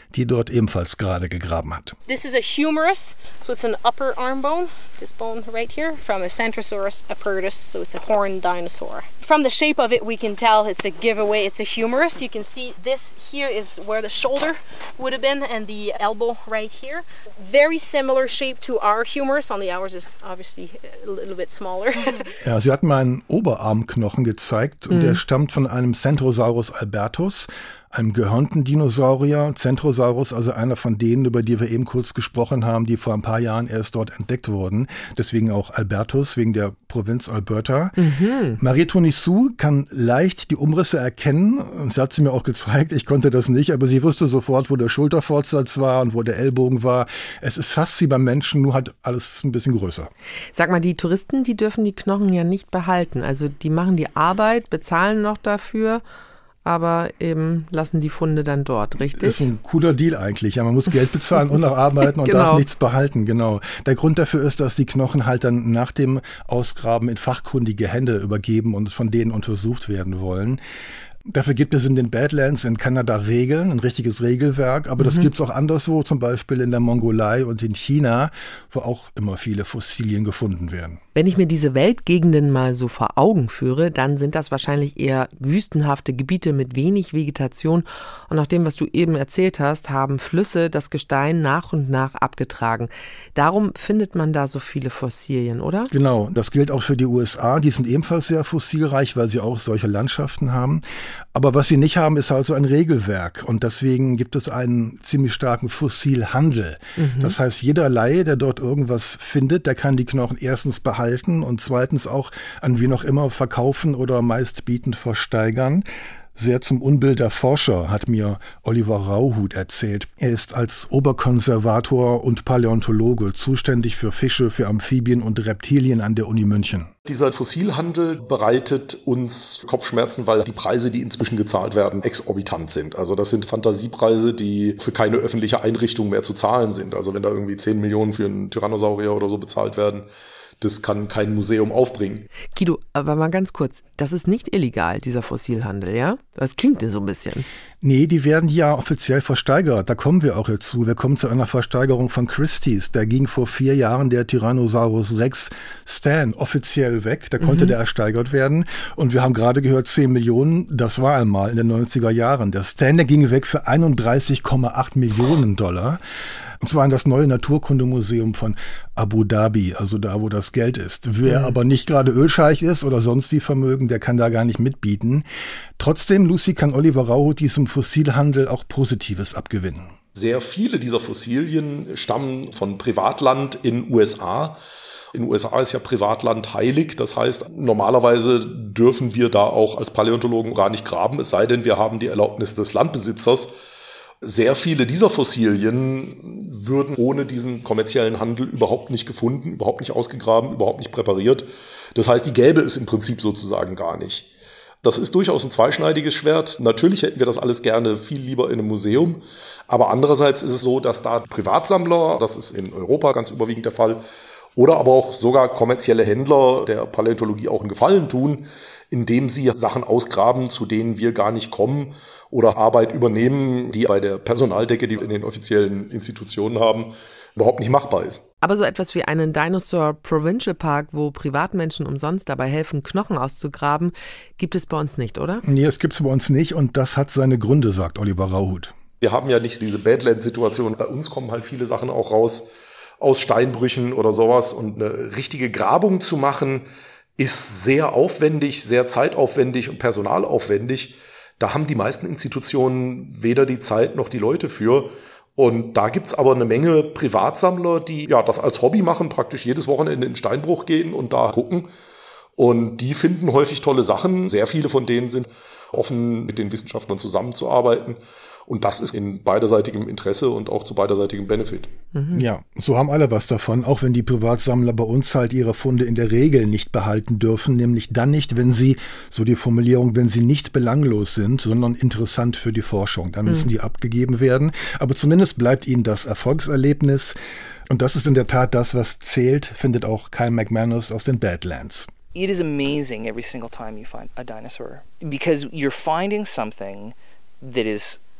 die dort ebenfalls gerade gegraben hat. This is a humerus, so it's an upper arm bone, this bone right here, from a Centrosaurus apertus, so it's a horned dinosaur. From the shape of it, we can tell it's a giveaway, it's a humerus. You can see this here is where the shoulder would have been and the elbow right here. Very similar shape to our humerus, only ours is obviously a little bit smaller. Ja, sie hat mir einen Oberarmknochen gezeigt und der stammt von einem Centrosaurus albertus, einem gehörnten Dinosaurier. Centrosaurus, also einer von denen, über die wir eben kurz gesprochen haben, die vor ein paar Jahren erst dort entdeckt wurden. Deswegen auch Albertus, wegen der Provinz Alberta. Marie Tonissiou kann leicht die Umrisse erkennen. Und sie hat sie mir auch gezeigt. Ich konnte das nicht, aber sie wusste sofort, wo der Schulterfortsatz war und wo der Ellbogen war. Es ist fast wie beim Menschen, nur halt alles ein bisschen größer. Sag mal, die Touristen, die dürfen die Knochen ja nicht behalten. Also die machen die Arbeit, bezahlen noch dafür, aber eben lassen die Funde dann dort, richtig? Das ist ein cooler Deal eigentlich. Ja, man muss Geld bezahlen und noch arbeiten und darf nichts behalten, genau. Der Grund dafür ist, dass die Knochen halt dann nach dem Ausgraben in fachkundige Hände übergeben und von denen untersucht werden wollen. Dafür gibt es in den Badlands in Kanada Regeln, ein richtiges Regelwerk, aber das gibt es auch anderswo, zum Beispiel in der Mongolei und in China, wo auch immer viele Fossilien gefunden werden. Wenn ich mir diese Weltgegenden mal so vor Augen führe, dann sind das wahrscheinlich eher wüstenhafte Gebiete mit wenig Vegetation. Und nach dem, was du eben erzählt hast, haben Flüsse das Gestein nach und nach abgetragen. Darum findet man da so viele Fossilien, oder? Genau, das gilt auch für die USA. Die sind ebenfalls sehr fossilreich, weil sie auch solche Landschaften haben. Aber was sie nicht haben, ist halt so ein Regelwerk. Und deswegen gibt es einen ziemlich starken Fossilhandel. Das heißt, jeder Laie, der dort irgendwas findet, der kann die Knochen erstens behalten und zweitens auch an wen auch immer verkaufen oder meistbietend versteigern. Sehr zum Unbild der Forscher, hat mir Oliver Rauhut erzählt. Er ist als Oberkonservator und Paläontologe zuständig für Fische, für Amphibien und Reptilien an der Uni München. Dieser Fossilhandel bereitet uns Kopfschmerzen, weil die Preise, die inzwischen gezahlt werden, exorbitant sind. Also das sind Fantasiepreise, die für keine öffentliche Einrichtung mehr zu zahlen sind. Also wenn da irgendwie 10 Millionen für einen Tyrannosaurier oder so bezahlt werden, das kann kein Museum aufbringen. Guido, aber mal ganz kurz, das ist nicht illegal, dieser Fossilhandel, ja? Das klingt so ein bisschen. Nee, die werden ja offiziell versteigert. Da kommen wir auch dazu. Wir kommen zu einer Versteigerung von Christie's. Da ging vor 4 Jahren der Tyrannosaurus Rex Stan offiziell weg. Da konnte der ersteigert werden. Und wir haben gerade gehört, 10 Millionen, das war einmal in den 90er Jahren. Der Stan, der ging weg für 31,8 Millionen $. Und zwar in das neue Naturkundemuseum von Abu Dhabi, also da, wo das Geld ist. Wer aber nicht gerade Ölscheich ist oder sonst wie Vermögen, der kann da gar nicht mitbieten. Trotzdem, Lucy, kann Oliver Rauhut diesem Fossilhandel auch Positives abgewinnen. Sehr viele dieser Fossilien stammen von Privatland in USA. In den USA ist ja Privatland heilig. Das heißt, normalerweise dürfen wir da auch als Paläontologen gar nicht graben, es sei denn, wir haben die Erlaubnis des Landbesitzers. Sehr viele dieser Fossilien würden ohne diesen kommerziellen Handel überhaupt nicht gefunden, überhaupt nicht ausgegraben, überhaupt nicht präpariert. Das heißt, die gäbe es im Prinzip sozusagen gar nicht. Das ist durchaus ein zweischneidiges Schwert. Natürlich hätten wir das alles gerne viel lieber in einem Museum. Aber andererseits ist es so, dass da Privatsammler, das ist in Europa ganz überwiegend der Fall, oder aber auch sogar kommerzielle Händler der Paläontologie auch einen Gefallen tun, indem sie Sachen ausgraben, zu denen wir gar nicht kommen, oder Arbeit übernehmen, die bei der Personaldecke, die wir in den offiziellen Institutionen haben, überhaupt nicht machbar ist. Aber so etwas wie einen Dinosaur Provincial Park, wo Privatmenschen umsonst dabei helfen, Knochen auszugraben, gibt es bei uns nicht, oder? Nee, das gibt es bei uns nicht und das hat seine Gründe, sagt Oliver Rauhut. Wir haben ja nicht diese Badland-Situation. Bei uns kommen halt viele Sachen auch raus aus Steinbrüchen oder sowas. Und eine richtige Grabung zu machen, ist sehr aufwendig, sehr zeitaufwendig und personalaufwendig. Da haben die meisten Institutionen weder die Zeit noch die Leute für. Und da gibt's aber eine Menge Privatsammler, die ja das als Hobby machen, praktisch jedes Wochenende in den Steinbruch gehen und da gucken. Und die finden häufig tolle Sachen. Sehr viele von denen sind offen, mit den Wissenschaftlern zusammenzuarbeiten. Und das ist in beiderseitigem Interesse und auch zu beiderseitigem Benefit. Ja, so haben alle was davon, auch wenn die Privatsammler bei uns halt ihre Funde in der Regel nicht behalten dürfen, nämlich dann nicht, wenn sie, so die Formulierung, wenn sie nicht belanglos sind, sondern interessant für die Forschung. Dann müssen die abgegeben werden, aber zumindest bleibt ihnen das Erfolgserlebnis. Und das ist in der Tat das, was zählt, findet auch Kyle McManus aus den Badlands. It is amazing every single time you find a dinosaur because you're finding something that is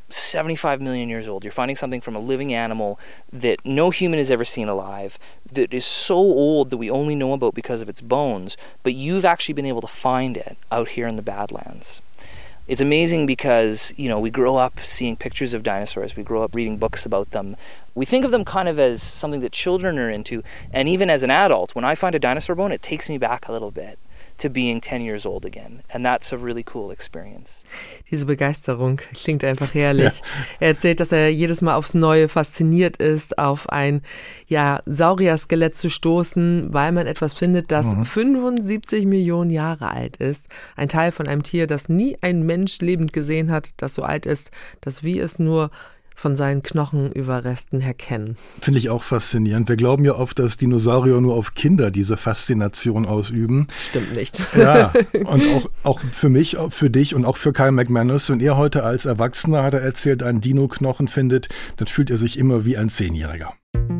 75 million years old. You're finding something from a living animal that no human has ever seen alive, that is so old that we only know about because of its bones, but you've actually been able to find it out here in the Badlands. It's amazing because, we grow up seeing pictures of dinosaurs. We grow up reading books about them. We think of them kind of as something that children are into. And even as an adult, when I find a dinosaur bone, it takes me back a little bit to being 10 years old again. And that's a really cool experience. Diese Begeisterung klingt einfach herrlich. Ja. Er erzählt, dass er jedes Mal aufs Neue fasziniert ist, auf ein Saurier-Skelett zu stoßen, weil man etwas findet, das 75 Millionen Jahre alt ist. Ein Teil von einem Tier, das nie ein Mensch lebend gesehen hat, das so alt ist, dass wir es nur von seinen Knochenüberresten her kennen. Finde ich auch faszinierend. Wir glauben ja oft, dass Dinosaurier nur auf Kinder diese Faszination ausüben. Stimmt nicht. Ja, und auch für mich, für dich und auch für Kyle McManus. Und er heute als Erwachsener, hat er erzählt, einen Dino-Knochen findet, dann fühlt er sich immer wie ein 10-Jähriger.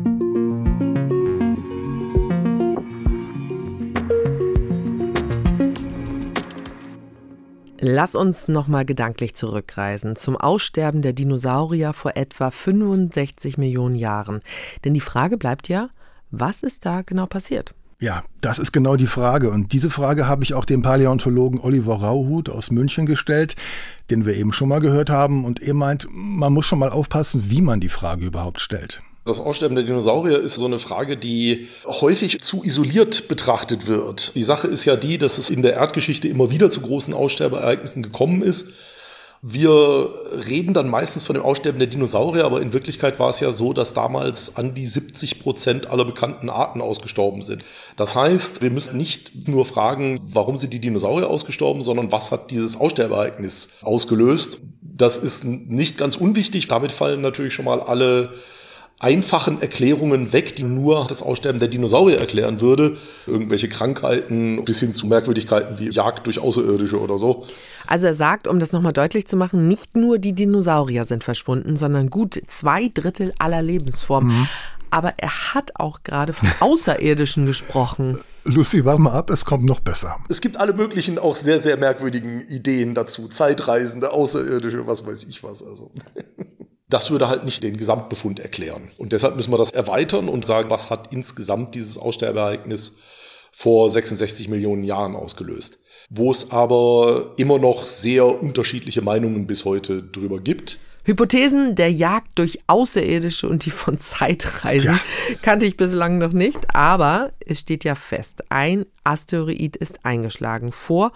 Lass uns nochmal gedanklich zurückreisen zum Aussterben der Dinosaurier vor etwa 65 Millionen Jahren. Denn die Frage bleibt ja, was ist da genau passiert? Ja, das ist genau die Frage. Und diese Frage habe ich auch dem Paläontologen Oliver Rauhut aus München gestellt, den wir eben schon mal gehört haben. Und er meint, man muss schon mal aufpassen, wie man die Frage überhaupt stellt. Das Aussterben der Dinosaurier ist so eine Frage, die häufig zu isoliert betrachtet wird. Die Sache ist ja die, dass es in der Erdgeschichte immer wieder zu großen Aussterbeereignissen gekommen ist. Wir reden dann meistens von dem Aussterben der Dinosaurier, aber in Wirklichkeit war es ja so, dass damals an die 70% aller bekannten Arten ausgestorben sind. Das heißt, wir müssen nicht nur fragen, warum sind die Dinosaurier ausgestorben, sondern was hat dieses Aussterbeereignis ausgelöst. Das ist nicht ganz unwichtig. Damit fallen natürlich schon mal alle einfachen Erklärungen weg, die nur das Aussterben der Dinosaurier erklären würde. Irgendwelche Krankheiten bis hin zu Merkwürdigkeiten wie Jagd durch Außerirdische oder so. Also er sagt, um das nochmal deutlich zu machen, nicht nur die Dinosaurier sind verschwunden, sondern gut 2/3 aller Lebensformen. Aber er hat auch gerade von Außerirdischen gesprochen. Lucy, warte mal ab, es kommt noch besser. Es gibt alle möglichen, auch sehr, sehr merkwürdigen Ideen dazu. Zeitreisende, Außerirdische, was weiß ich was. Also. Das würde halt nicht den Gesamtbefund erklären. Und deshalb müssen wir das erweitern und sagen, was hat insgesamt dieses Aussterbeereignis vor 66 Millionen Jahren ausgelöst. Wo es aber immer noch sehr unterschiedliche Meinungen bis heute drüber gibt. Hypothesen der Jagd durch Außerirdische und die von Zeitreisen kannte ich bislang noch nicht, aber es steht ja fest, ein Asteroid ist eingeschlagen vor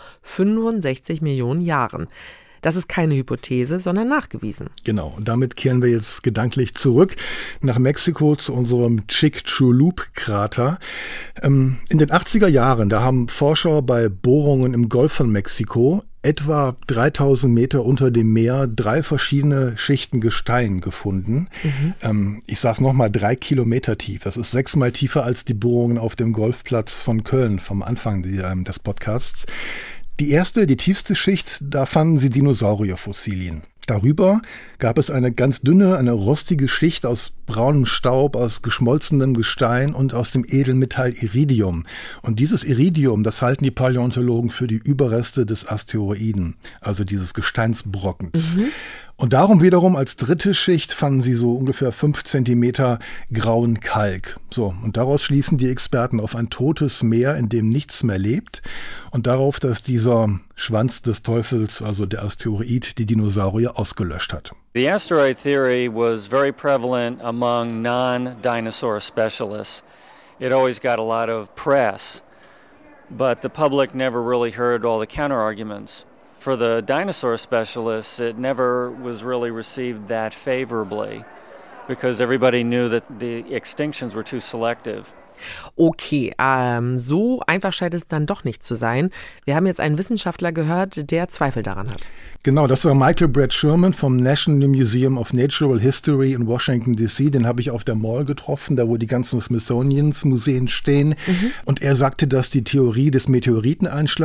65 Millionen Jahren. Das ist keine Hypothese, sondern nachgewiesen. Genau, und damit kehren wir jetzt gedanklich zurück nach Mexiko zu unserem Chicxulub-Krater. In den 80er Jahren, da haben Forscher bei Bohrungen im Golf von Mexiko etwa 3000 Meter unter dem Meer 3 verschiedene Schichten Gestein gefunden. Ich sage es nochmal, 3 Kilometer tief. Das ist 6-mal tiefer als die Bohrungen auf dem Golfplatz von Köln vom Anfang des Podcasts. Die erste, die tiefste Schicht, da fanden sie Dinosaurierfossilien. Darüber gab es eine ganz dünne, eine rostige Schicht aus braunem Staub, aus geschmolzenem Gestein und aus dem Edelmetall Iridium. Und dieses Iridium, das halten die Paläontologen für die Überreste des Asteroiden, also dieses Gesteinsbrockens. Und darum wiederum als dritte Schicht fanden sie so ungefähr 5 Zentimeter grauen Kalk. So, und daraus schließen die Experten auf ein totes Meer, in dem nichts mehr lebt und darauf, dass dieser Schwanz des Teufels, also der Asteroid, die Dinosaurier ausgelöscht hat. The asteroid theory was very prevalent among non-dinosaur specialists. It always got a lot of press, but the public never really heard all the counter-arguments. For the dinosaur specialists, it never was really received that favorably because everybody knew that the extinctions were too selective. Okay, so einfach scheint es dann doch nicht zu sein. Wir haben jetzt einen Wissenschaftler gehört, der Zweifel daran hat. Genau, das war Michael Brett Sherman vom National Museum of Natural History in Washington, D.C. Den habe ich auf der Mall getroffen, da wo die ganzen Smithsonian-Museen stehen. Und er sagte, dass die Theorie des Meteoriteneinschlags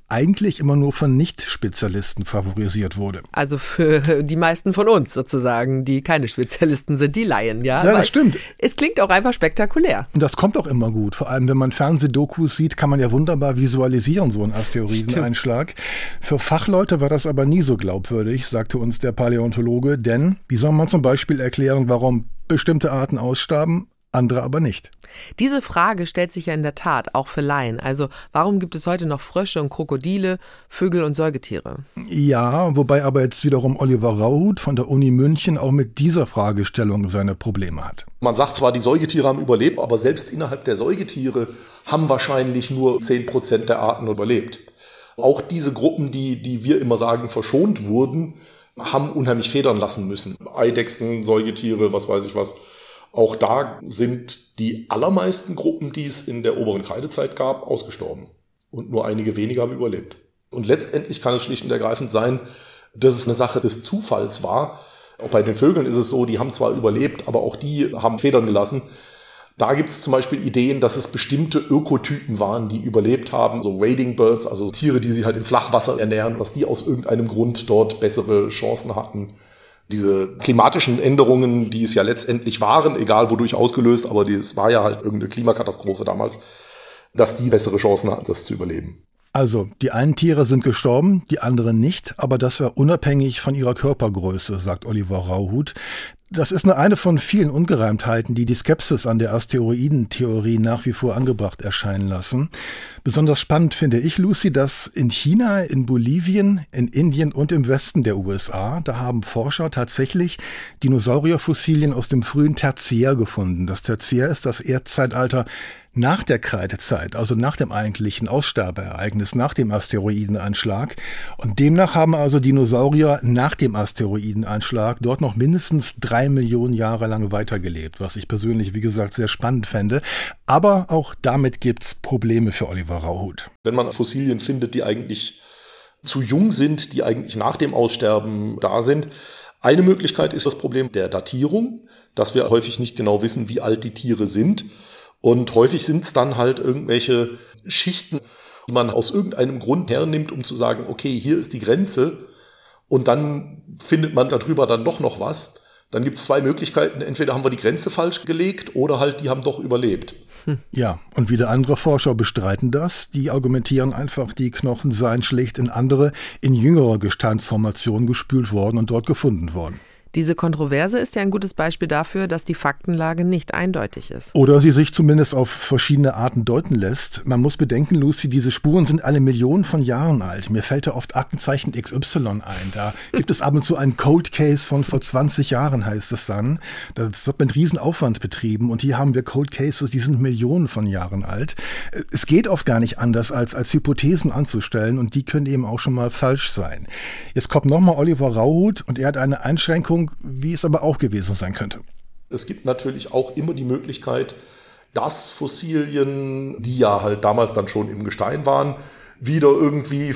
eigentlich immer nur von Nicht-Spezialisten favorisiert wurde. Also für die meisten von uns sozusagen, die keine Spezialisten sind, die Laien, ja? Ja, das stimmt. Es klingt auch einfach spektakulär. Und das kommt auch immer gut. Vor allem, wenn man Fernsehdokus sieht, kann man ja wunderbar visualisieren, so einen Asteroideneinschlag. Für Fachleute war das aber nie so glaubwürdig, sagte uns der Paläontologe, denn wie soll man zum Beispiel erklären, warum bestimmte Arten ausstarben, andere aber nicht? Diese Frage stellt sich ja in der Tat auch für Laien. Also warum gibt es heute noch Frösche und Krokodile, Vögel und Säugetiere? Ja, wobei aber jetzt wiederum Oliver Rauhut von der Uni München auch mit dieser Fragestellung seine Probleme hat. Man sagt zwar, die Säugetiere haben überlebt, aber selbst innerhalb der Säugetiere haben wahrscheinlich nur 10% der Arten überlebt. Auch diese Gruppen, die wir immer sagen, verschont wurden, haben unheimlich federn lassen müssen. Eidechsen, Säugetiere, was weiß ich was. Auch da sind die allermeisten Gruppen, die es in der oberen Kreidezeit gab, ausgestorben. Und nur einige wenige haben überlebt. Und letztendlich kann es schlicht und ergreifend sein, dass es eine Sache des Zufalls war. Auch bei den Vögeln ist es so, die haben zwar überlebt, aber auch die haben Federn gelassen. Da gibt es zum Beispiel Ideen, dass es bestimmte Ökotypen waren, die überlebt haben, so Wading Birds, also Tiere, die sich halt in Flachwasser ernähren, dass die aus irgendeinem Grund dort bessere Chancen hatten. Diese klimatischen Änderungen, die es ja letztendlich waren, egal wodurch ausgelöst, aber es war ja halt irgendeine Klimakatastrophe damals, dass die bessere Chancen hatten, das zu überleben. Also, die einen Tiere sind gestorben, die anderen nicht, aber das war unabhängig von ihrer Körpergröße, sagt Oliver Rauhut. Das ist nur eine von vielen Ungereimtheiten, die die Skepsis an der Asteroidentheorie nach wie vor angebracht erscheinen lassen. Besonders spannend finde ich, Lucy, dass in China, in Bolivien, in Indien und im Westen der USA, da haben Forscher tatsächlich Dinosaurierfossilien aus dem frühen Tertiär gefunden. Das Tertiär ist das Erdzeitalter nach der Kreidezeit, also nach dem eigentlichen Aussterbeereignis, nach dem Asteroideneinschlag. Und demnach haben also Dinosaurier nach dem Asteroideneinschlag dort noch mindestens 3 Millionen Jahre lang weitergelebt, was ich persönlich, wie gesagt, sehr spannend fände. Aber auch damit gibt's Probleme für Oliver Rauhut. Wenn man Fossilien findet, die eigentlich zu jung sind, die eigentlich nach dem Aussterben da sind, eine Möglichkeit ist das Problem der Datierung, dass wir häufig nicht genau wissen, wie alt die Tiere sind. Und häufig sind es dann halt irgendwelche Schichten, die man aus irgendeinem Grund hernimmt, um zu sagen, okay, hier ist die Grenze. Und dann findet man darüber dann doch noch was. Dann gibt es 2 Möglichkeiten. Entweder haben wir die Grenze falsch gelegt oder halt die haben doch überlebt. Ja, und wieder andere Forscher bestreiten das. Die argumentieren einfach, die Knochen seien schlicht in andere, in jüngere Gesteinsformationen gespült worden und dort gefunden worden. Diese Kontroverse ist ja ein gutes Beispiel dafür, dass die Faktenlage nicht eindeutig ist. Oder sie sich zumindest auf verschiedene Arten deuten lässt. Man muss bedenken, Lucy, diese Spuren sind alle Millionen von Jahren alt. Mir fällt da oft Aktenzeichen XY ein. Da gibt es ab und zu einen Cold Case von vor 20 Jahren, heißt es dann. Das wird mit Riesenaufwand betrieben. Und hier haben wir Cold Cases, die sind Millionen von Jahren alt. Es geht oft gar nicht anders, als Hypothesen anzustellen. Und die können eben auch schon mal falsch sein. Jetzt kommt nochmal Oliver Rauhut und er hat eine Einschränkung, wie es aber auch gewesen sein könnte. Es gibt natürlich auch immer die Möglichkeit, dass Fossilien, die ja halt damals dann schon im Gestein waren, wieder irgendwie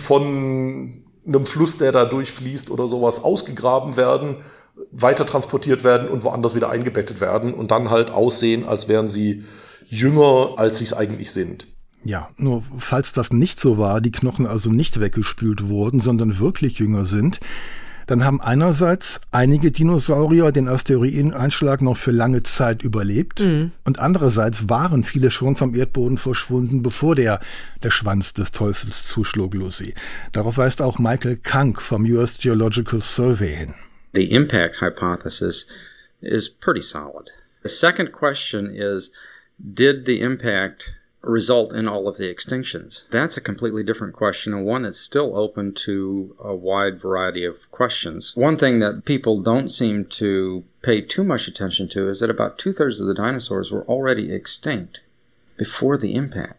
von einem Fluss, der da durchfließt oder sowas, ausgegraben werden, weiter transportiert werden und woanders wieder eingebettet werden und dann halt aussehen, als wären sie jünger, als sie es eigentlich sind. Ja, nur falls das nicht so war, die Knochen also nicht weggespült wurden, sondern wirklich jünger sind, dann haben einerseits einige Dinosaurier den Asteroideneinschlag noch für lange Zeit überlebt und andererseits waren viele schon vom Erdboden verschwunden, bevor der Schwanz des Teufels zuschlug, Lucy. Darauf weist auch Michael Kank vom US Geological Survey hin. The impact hypothesis is pretty solid. The second question is, did the impact result in all of the extinctions? That's a completely different question and one that's still open to a wide variety of questions. One thing that people don't seem to pay too much attention to is that about 2/3 of the dinosaurs were already extinct before the impact.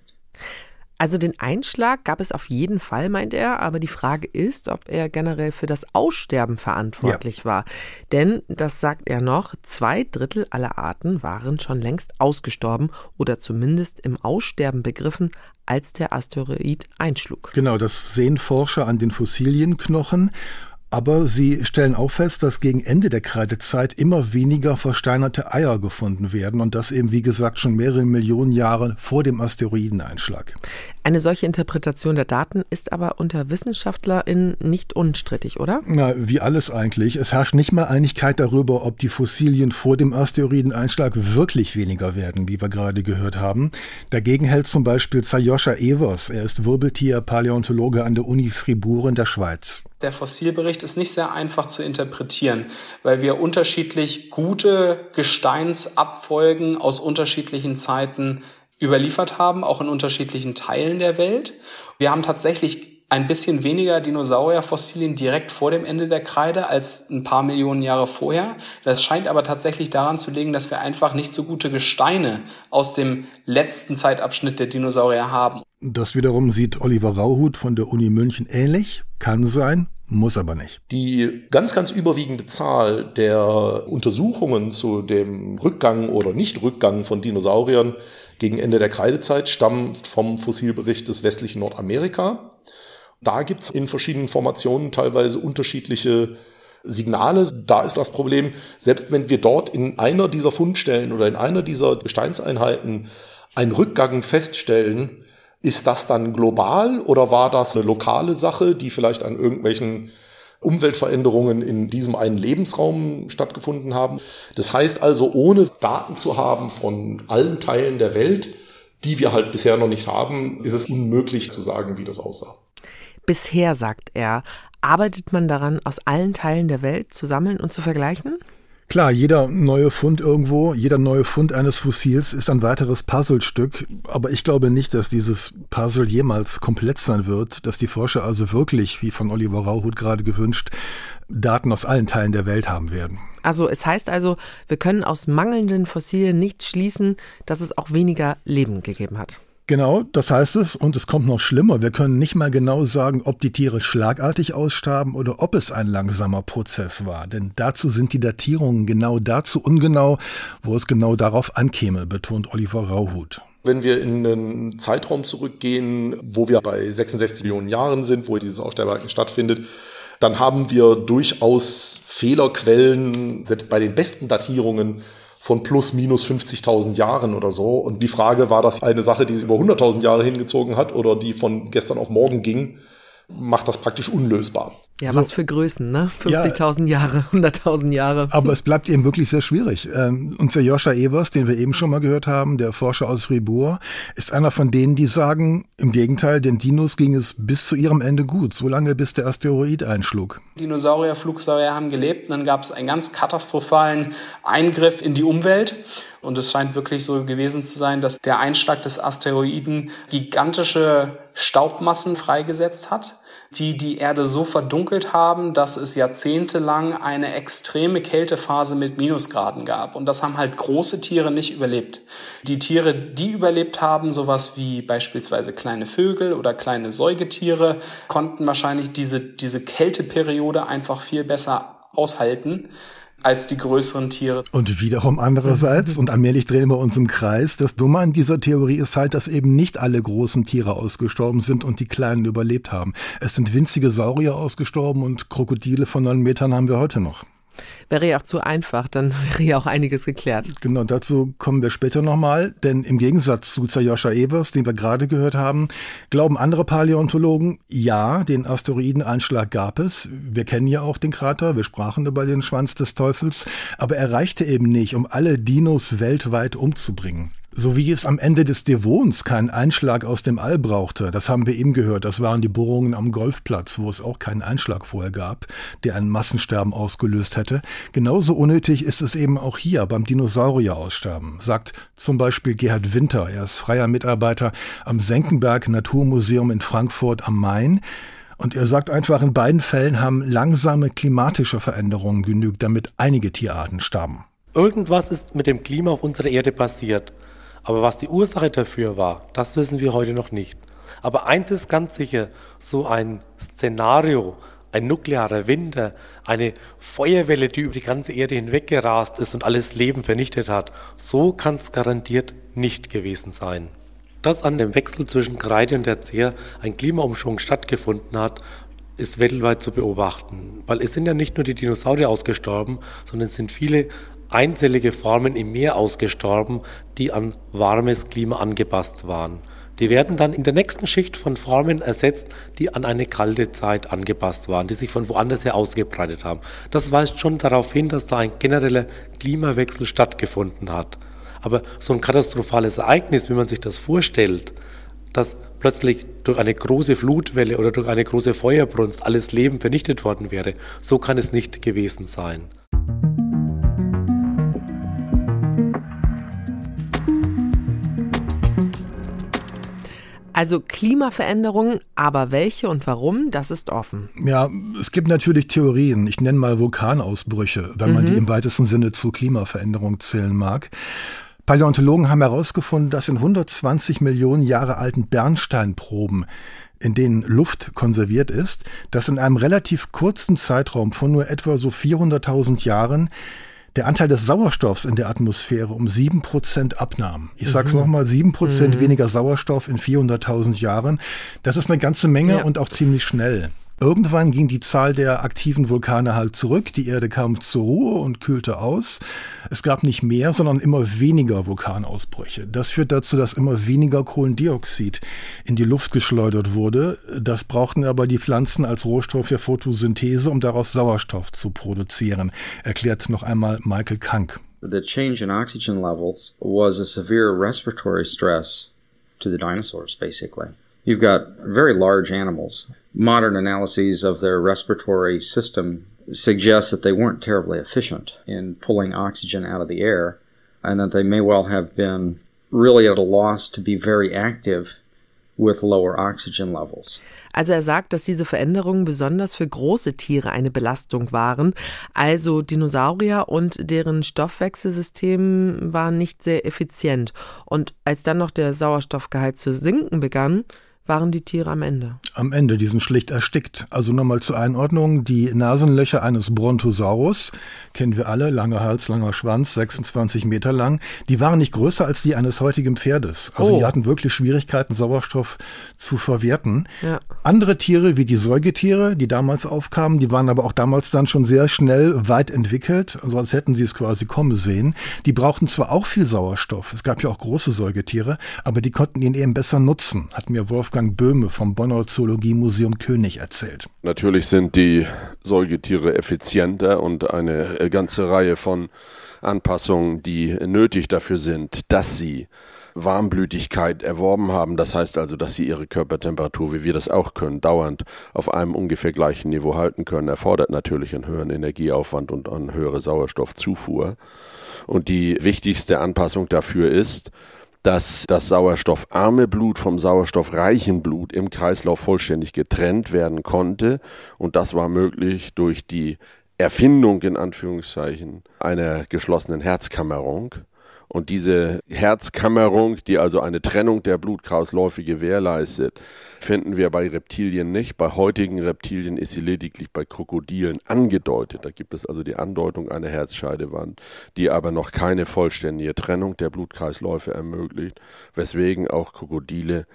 Also den Einschlag gab es auf jeden Fall, meint er, aber die Frage ist, ob er generell für das Aussterben verantwortlich war. Denn, das sagt er noch, 2/3 aller Arten waren schon längst ausgestorben oder zumindest im Aussterben begriffen, als der Asteroid einschlug. Genau, das sehen Forscher an den Fossilienknochen. Aber sie stellen auch fest, dass gegen Ende der Kreidezeit immer weniger versteinerte Eier gefunden werden und das eben, wie gesagt, schon mehrere Millionen Jahre vor dem Asteroideneinschlag. Eine solche Interpretation der Daten ist aber unter WissenschaftlerInnen nicht unstrittig, oder? Na, wie alles eigentlich. Es herrscht nicht mal Einigkeit darüber, ob die Fossilien vor dem Asteroideneinschlag wirklich weniger werden, wie wir gerade gehört haben. Dagegen hält zum Beispiel Saiosha Evers. Er ist Wirbeltier-Paläontologe an der Uni Fribourg in der Schweiz. Der Fossilbericht ist nicht sehr einfach zu interpretieren, weil wir unterschiedlich gute Gesteinsabfolgen aus unterschiedlichen Zeiten überliefert haben, auch in unterschiedlichen Teilen der Welt. Wir haben tatsächlich ein bisschen weniger Dinosaurierfossilien direkt vor dem Ende der Kreide als ein paar Millionen Jahre vorher. Das scheint aber tatsächlich daran zu liegen, dass wir einfach nicht so gute Gesteine aus dem letzten Zeitabschnitt der Dinosaurier haben. Das wiederum sieht Oliver Rauhut von der Uni München ähnlich. Kann sein, muss aber nicht. Die ganz, ganz überwiegende Zahl der Untersuchungen zu dem Rückgang oder Nicht-Rückgang von Dinosauriern gegen Ende der Kreidezeit stammt vom Fossilbericht des westlichen Nordamerika. Da gibt es in verschiedenen Formationen teilweise unterschiedliche Signale. Da ist das Problem, selbst wenn wir dort in einer dieser Fundstellen oder in einer dieser Gesteinseinheiten einen Rückgang feststellen, ist das dann global oder war das eine lokale Sache, die vielleicht an irgendwelchen Umweltveränderungen in diesem einen Lebensraum stattgefunden haben? Das heißt also, ohne Daten zu haben von allen Teilen der Welt, die wir halt bisher noch nicht haben, ist es unmöglich zu sagen, wie das aussah. Bisher, sagt er, arbeitet man daran, aus allen Teilen der Welt zu sammeln und zu vergleichen? Klar, jeder neue Fund irgendwo, jeder neue Fund eines Fossils ist ein weiteres Puzzlestück. Aber ich glaube nicht, dass dieses Puzzle jemals komplett sein wird, dass die Forscher also wirklich, wie von Oliver Rauhut gerade gewünscht, Daten aus allen Teilen der Welt haben werden. Also es heißt also, wir können aus mangelnden Fossilien nicht schließen, dass es auch weniger Leben gegeben hat. Genau, das heißt es, und es kommt noch schlimmer. Wir können nicht mal genau sagen, ob die Tiere schlagartig ausstarben oder ob es ein langsamer Prozess war. Denn dazu sind die Datierungen genau dazu ungenau, wo es genau darauf ankäme, betont Oliver Rauhut. Wenn wir in einen Zeitraum zurückgehen, wo wir bei 66 Millionen Jahren sind, wo dieses Aussterbeereignis stattfindet, dann haben wir durchaus Fehlerquellen, selbst bei den besten Datierungen, von plus minus 50.000 Jahren oder so. Und die Frage, war das eine Sache, die sich über 100.000 Jahre hingezogen hat oder die von gestern auf morgen ging, macht das praktisch unlösbar. Ja, so, was für Größen, ne? 50.000 Jahre, 100.000 Jahre. Aber es bleibt eben wirklich sehr schwierig. Und Saiosha Evers, den wir eben schon mal gehört haben, der Forscher aus Fribourg, ist einer von denen, die sagen, im Gegenteil, den Dinos ging es bis zu ihrem Ende gut, solange bis der Asteroid einschlug. Dinosaurier, Flugsaurier haben gelebt und dann gab es einen ganz katastrophalen Eingriff in die Umwelt. Und es scheint wirklich so gewesen zu sein, dass der Einschlag des Asteroiden gigantische Staubmassen freigesetzt hat, die die Erde so verdunkelt haben, dass es jahrzehntelang eine extreme Kältephase mit Minusgraden gab. Und das haben halt große Tiere nicht überlebt. Die Tiere, die überlebt haben, sowas wie beispielsweise kleine Vögel oder kleine Säugetiere, konnten wahrscheinlich diese Kälteperiode einfach viel besser aushalten als die größeren Tiere. Und wiederum andererseits, und allmählich drehen wir uns im Kreis, das Dumme an dieser Theorie ist halt, dass eben nicht alle großen Tiere ausgestorben sind und die kleinen überlebt haben. Es sind winzige Saurier ausgestorben und Krokodile von 9 Metern haben wir heute noch. Wäre ja auch zu einfach, dann wäre ja auch einiges geklärt. Genau, dazu kommen wir später nochmal, denn im Gegensatz zu Saiosha Evers, den wir gerade gehört haben, glauben andere Paläontologen, ja, den Asteroideneinschlag gab es. Wir kennen ja auch den Krater, wir sprachen über den Schwanz des Teufels, aber er reichte eben nicht, um alle Dinos weltweit umzubringen. So wie es am Ende des Devons keinen Einschlag aus dem All brauchte, das haben wir eben gehört, das waren die Bohrungen am Golfplatz, wo es auch keinen Einschlag vorher gab, der ein Massensterben ausgelöst hätte. Genauso unnötig ist es eben auch hier beim Dinosaurieraussterben, sagt zum Beispiel Gerhard Winter, er ist freier Mitarbeiter am Senckenberg Naturmuseum in Frankfurt am Main. Und er sagt einfach, in beiden Fällen haben langsame klimatische Veränderungen genügt, damit einige Tierarten starben. Irgendwas ist mit dem Klima auf unserer Erde passiert. Aber was die Ursache dafür war, das wissen wir heute noch nicht. Aber eins ist ganz sicher, so ein Szenario, ein nuklearer Winter, eine Feuerwelle, die über die ganze Erde hinweg gerast ist und alles Leben vernichtet hat, so kann es garantiert nicht gewesen sein. Dass an dem Wechsel zwischen Kreide und Tertiär ein Klimaumschwung stattgefunden hat, ist weltweit zu beobachten. Weil es sind ja nicht nur die Dinosaurier ausgestorben, sondern es sind viele einzellige Formen im Meer ausgestorben, die an warmes Klima angepasst waren. Die werden dann in der nächsten Schicht von Formen ersetzt, die an eine kalte Zeit angepasst waren, die sich von woanders her ausgebreitet haben. Das weist schon darauf hin, dass da ein genereller Klimawechsel stattgefunden hat. Aber so ein katastrophales Ereignis, wie man sich das vorstellt, dass plötzlich durch eine große Flutwelle oder durch eine große Feuerbrunst alles Leben vernichtet worden wäre, so kann es nicht gewesen sein. Also Klimaveränderungen, aber welche und warum, das ist offen. Ja, es gibt natürlich Theorien. Ich nenne mal Vulkanausbrüche, wenn man die im weitesten Sinne zu Klimaveränderung zählen mag. Paläontologen haben herausgefunden, dass in 120 Millionen Jahre alten Bernsteinproben, in denen Luft konserviert ist, dass in einem relativ kurzen Zeitraum von nur etwa so 400.000 Jahren der Anteil des Sauerstoffs in der Atmosphäre um 7% abnahm. Ich sage es nochmal, 7% weniger Sauerstoff in 400.000 Jahren. Das ist eine ganze Menge und auch ziemlich schnell. Irgendwann ging die Zahl der aktiven Vulkane halt zurück. Die Erde kam zur Ruhe und kühlte aus. Es gab nicht mehr, sondern immer weniger Vulkanausbrüche. Das führt dazu, dass immer weniger Kohlendioxid in die Luft geschleudert wurde. Das brauchten aber die Pflanzen als Rohstoff für Photosynthese, um daraus Sauerstoff zu produzieren, erklärt noch einmal Michael Kank. The change in oxygen levels was a severe respiratory stress to the dinosaurs, basically. You've got very large animals. Modern analyses of their respiratory system suggest that they weren't terribly efficient in pulling oxygen out of the air, and that they may well have been really at a loss to be very active with lower oxygen levels. Also er sagt, dass diese Veränderungen besonders für große Tiere eine Belastung waren. Also Dinosaurier und deren Stoffwechselsystem waren nicht sehr effizient. Und als dann noch der Sauerstoffgehalt zu sinken begann, waren die Tiere am Ende. Am Ende, die sind schlicht erstickt. Also nochmal zur Einordnung, die Nasenlöcher eines Brontosaurus, kennen wir alle, langer Hals, langer Schwanz, 26 Meter lang, die waren nicht größer als die eines heutigen Pferdes. Also die hatten wirklich Schwierigkeiten, Sauerstoff zu verwerten. Ja. Andere Tiere, wie die Säugetiere, die damals aufkamen, die waren aber auch damals dann schon sehr schnell weit entwickelt, also als hätten sie es quasi kommen sehen. Die brauchten zwar auch viel Sauerstoff, es gab ja auch große Säugetiere, aber die konnten ihn eben besser nutzen, hat mir Wolfgang Böhme vom Bonner Zoologiemuseum König erzählt. Natürlich sind die Säugetiere effizienter und eine ganze Reihe von Anpassungen, die nötig dafür sind, dass sie Warmblütigkeit erworben haben. Das heißt also, dass sie ihre Körpertemperatur, wie wir das auch können, dauernd auf einem ungefähr gleichen Niveau halten können, erfordert natürlich einen höheren Energieaufwand und eine höhere Sauerstoffzufuhr. Und die wichtigste Anpassung dafür ist, dass das sauerstoffarme Blut vom sauerstoffreichen Blut im Kreislauf vollständig getrennt werden konnte. Und das war möglich durch die Erfindung, in Anführungszeichen, einer geschlossenen Herzkammerung. Und diese Herzkammerung, die also eine Trennung der Blutkreisläufe gewährleistet, finden wir bei Reptilien nicht. Bei heutigen Reptilien ist sie lediglich bei Krokodilen angedeutet. Da gibt es also die Andeutung einer Herzscheidewand, die aber noch keine vollständige Trennung der Blutkreisläufe ermöglicht, weswegen auch Krokodile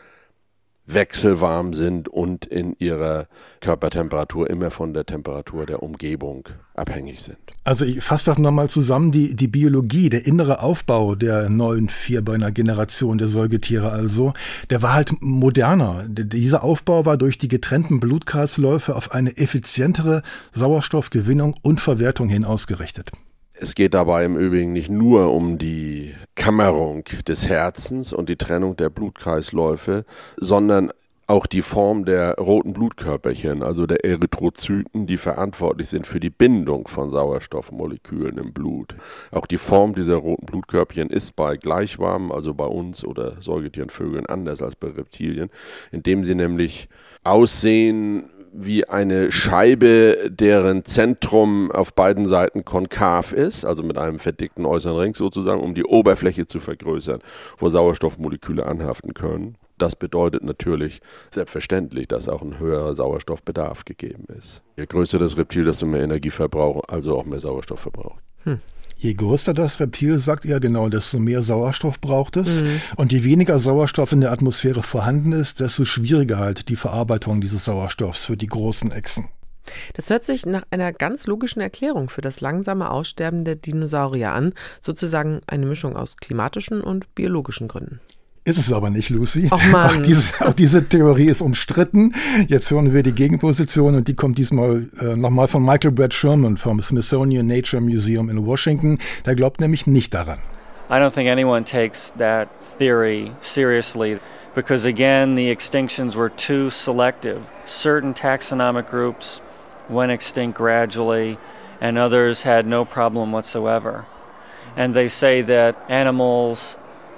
wechselwarm sind und in ihrer Körpertemperatur immer von der Temperatur der Umgebung abhängig sind. Also ich fasse das nochmal zusammen, die Biologie, der innere Aufbau der neuen Vierbeiner-Generation der Säugetiere also, der war halt moderner. Dieser Aufbau war durch die getrennten Blutkreisläufe auf eine effizientere Sauerstoffgewinnung und Verwertung hin ausgerichtet. Es geht dabei im Übrigen nicht nur um die Kammerung des Herzens und die Trennung der Blutkreisläufe, sondern auch die Form der roten Blutkörperchen, also der Erythrozyten, die verantwortlich sind für die Bindung von Sauerstoffmolekülen im Blut. Auch die Form dieser roten Blutkörperchen ist bei Gleichwarmen, also bei uns oder Säugetieren, Vögeln, anders als bei Reptilien, indem sie nämlich aussehen wie eine Scheibe, deren Zentrum auf beiden Seiten konkav ist, also mit einem verdickten äußeren Ring sozusagen, um die Oberfläche zu vergrößern, wo Sauerstoffmoleküle anhaften können. Das bedeutet natürlich selbstverständlich, dass auch ein höherer Sauerstoffbedarf gegeben ist. Je größer das Reptil, desto mehr Energieverbrauch, also auch mehr Sauerstoffverbrauch. Je größer das Reptil, sagt er genau, desto mehr Sauerstoff braucht es. Und je weniger Sauerstoff in der Atmosphäre vorhanden ist, desto schwieriger halt die Verarbeitung dieses Sauerstoffs für die großen Echsen. Das hört sich nach einer ganz logischen Erklärung für das langsame Aussterben der Dinosaurier an, sozusagen eine Mischung aus klimatischen und biologischen Gründen. Ist es aber nicht, Lucy. Och Mann. Auch diese Theorie ist umstritten. Jetzt hören wir die Gegenposition und die kommt diesmal nochmal von Michael Brett Sherman vom Smithsonian Nature Museum in Washington. Der glaubt nämlich nicht daran. I don't think anyone takes that theory seriously because, again, the extinctions were too selective. Certain taxonomic groups went extinct gradually and others had no problem whatsoever. And they say that animals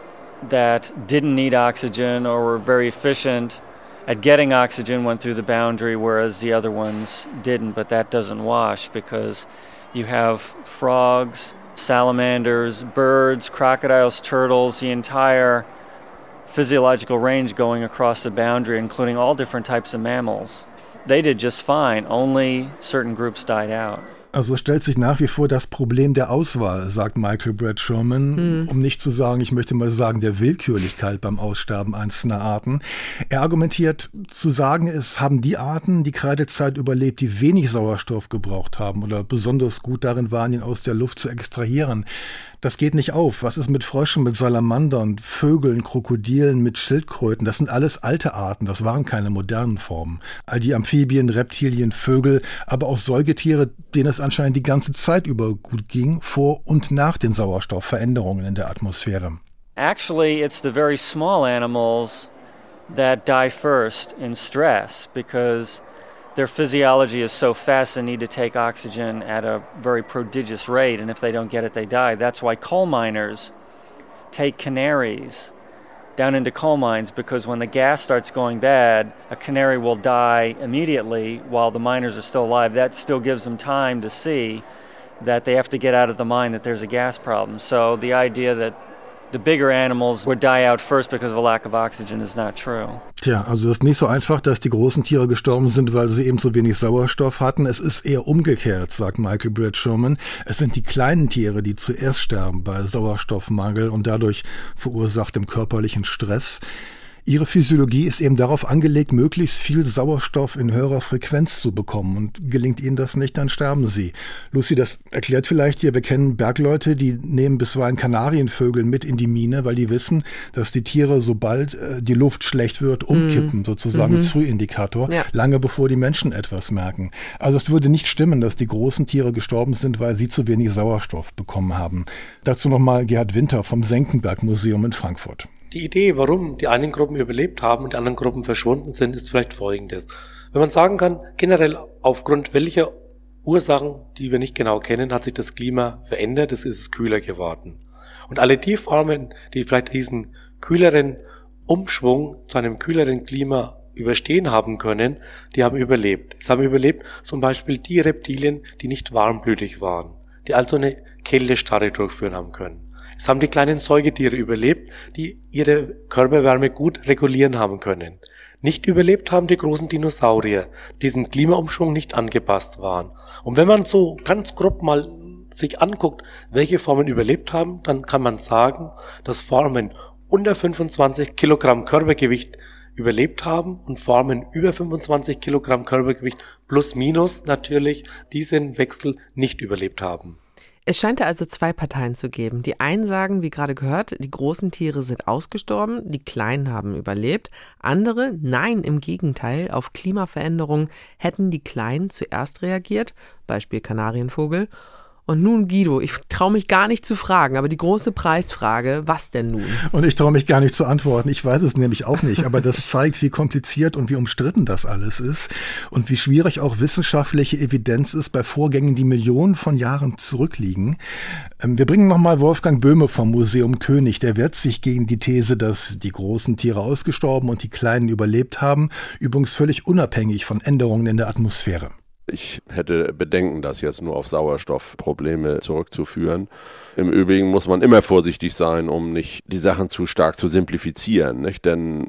that didn't need oxygen or were very efficient at getting oxygen went through the boundary, whereas the other ones didn't. But that doesn't wash because you have frogs, salamanders, birds, crocodiles, turtles, the entire physiological range going across the boundary, including all different types of mammals. They did just fine, only certain groups died out. Also stellt sich nach wie vor das Problem der Auswahl, sagt Michael Brett Sherman, um nicht zu sagen, ich möchte mal sagen, der Willkürlichkeit beim Aussterben einzelner Arten. Er argumentiert, zu sagen, es haben die Arten die Kreidezeit überlebt, die wenig Sauerstoff gebraucht haben oder besonders gut darin waren, ihn aus der Luft zu extrahieren. Das geht nicht auf. Was ist mit Fröschen, mit Salamandern, Vögeln, Krokodilen, mit Schildkröten? Das sind alles alte Arten, das waren keine modernen Formen. All die Amphibien, Reptilien, Vögel, aber auch Säugetiere, denen es anscheinend die ganze Zeit über gut ging, vor und nach den Sauerstoffveränderungen in der Atmosphäre. Actually, it's the very small animals that die first in stress because their physiology is so fast they need to take oxygen at a very prodigious rate, and if they don't get it, they die. That's why coal miners take canaries down into coal mines, because when the gas starts going bad, a canary will die immediately while the miners are still alive. That still gives them time to see that they have to get out of the mine, that there's a gas problem. So the idea that the bigger animals would die out first because of a lack of oxygen is not true. Tja, also es ist nicht so einfach, dass die großen Tiere gestorben sind, weil sie eben so wenig Sauerstoff hatten. Es ist eher umgekehrt, sagt Michael Brett Sherman. Es sind die kleinen Tiere, die zuerst sterben bei Sauerstoffmangel und dadurch verursachtem körperlichen Stress. Ihre Physiologie ist eben darauf angelegt, möglichst viel Sauerstoff in höherer Frequenz zu bekommen. Und gelingt ihnen das nicht, dann sterben sie. Lucy, das erklärt vielleicht dir, wir kennen Bergleute, die nehmen bisweilen Kanarienvögel mit in die Mine, weil die wissen, dass die Tiere, sobald die Luft schlecht wird, umkippen, sozusagen als Frühindikator, lange bevor die Menschen etwas merken. Also es würde nicht stimmen, dass die großen Tiere gestorben sind, weil sie zu wenig Sauerstoff bekommen haben. Dazu nochmal Gerhard Winter vom Senckenberg-Museum in Frankfurt. Die Idee, warum die einen Gruppen überlebt haben und die anderen Gruppen verschwunden sind, ist vielleicht folgendes. Wenn man sagen kann, generell aufgrund welcher Ursachen, die wir nicht genau kennen, hat sich das Klima verändert, es ist kühler geworden. Und alle die Formen, die vielleicht diesen kühleren Umschwung zu einem kühleren Klima überstehen haben können, die haben überlebt. Es haben überlebt zum Beispiel die Reptilien, die nicht warmblütig waren, die also eine Kältestarre durchführen haben können. Es haben die kleinen Säugetiere überlebt, die ihre Körperwärme gut regulieren haben können. Nicht überlebt haben die großen Dinosaurier, die diesem Klimaumschwung nicht angepasst waren. Und wenn man so ganz grob mal sich anguckt, welche Formen überlebt haben, dann kann man sagen, dass Formen unter 25 Kilogramm Körpergewicht überlebt haben und Formen über 25 Kilogramm Körpergewicht plus minus natürlich diesen Wechsel nicht überlebt haben. Es scheint da also zwei Parteien zu geben. Die einen sagen, wie gerade gehört, die großen Tiere sind ausgestorben, die kleinen haben überlebt. Andere, nein, im Gegenteil, auf Klimaveränderungen hätten die Kleinen zuerst reagiert, Beispiel Kanarienvogel. Und nun, Guido, ich traue mich gar nicht zu fragen, aber die große Preisfrage, was denn nun? Und ich traue mich gar nicht zu antworten, ich weiß es nämlich auch nicht, aber das zeigt, wie kompliziert und wie umstritten das alles ist und wie schwierig auch wissenschaftliche Evidenz ist bei Vorgängen, die Millionen von Jahren zurückliegen. Wir bringen nochmal Wolfgang Böhme vom Museum König, der wehrt sich gegen die These, dass die großen Tiere ausgestorben und die kleinen überlebt haben, übrigens völlig unabhängig von Änderungen in der Atmosphäre. Ich hätte Bedenken, das jetzt nur auf Sauerstoffprobleme zurückzuführen. Im Übrigen muss man immer vorsichtig sein, um nicht die Sachen zu stark zu simplifizieren, nicht? Denn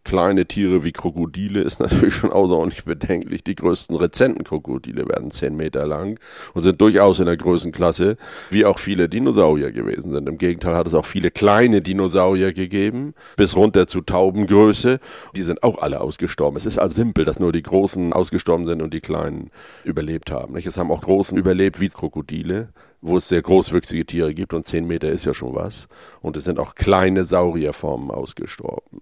kleine Tiere wie Krokodile ist natürlich schon außerordentlich bedenklich. Die größten rezenten Krokodile werden 10 Meter lang und sind durchaus in der Größenklasse, wie auch viele Dinosaurier gewesen sind. Im Gegenteil hat es auch viele kleine Dinosaurier gegeben, bis runter zu Taubengröße. Die sind auch alle ausgestorben. Es ist also simpel, dass nur die Großen ausgestorben sind und die Kleinen überlebt haben. Es haben auch Großen überlebt wie Krokodile, wo es sehr großwüchsige Tiere gibt und 10 Meter ist ja schon was. Und es sind auch kleine Saurierformen ausgestorben.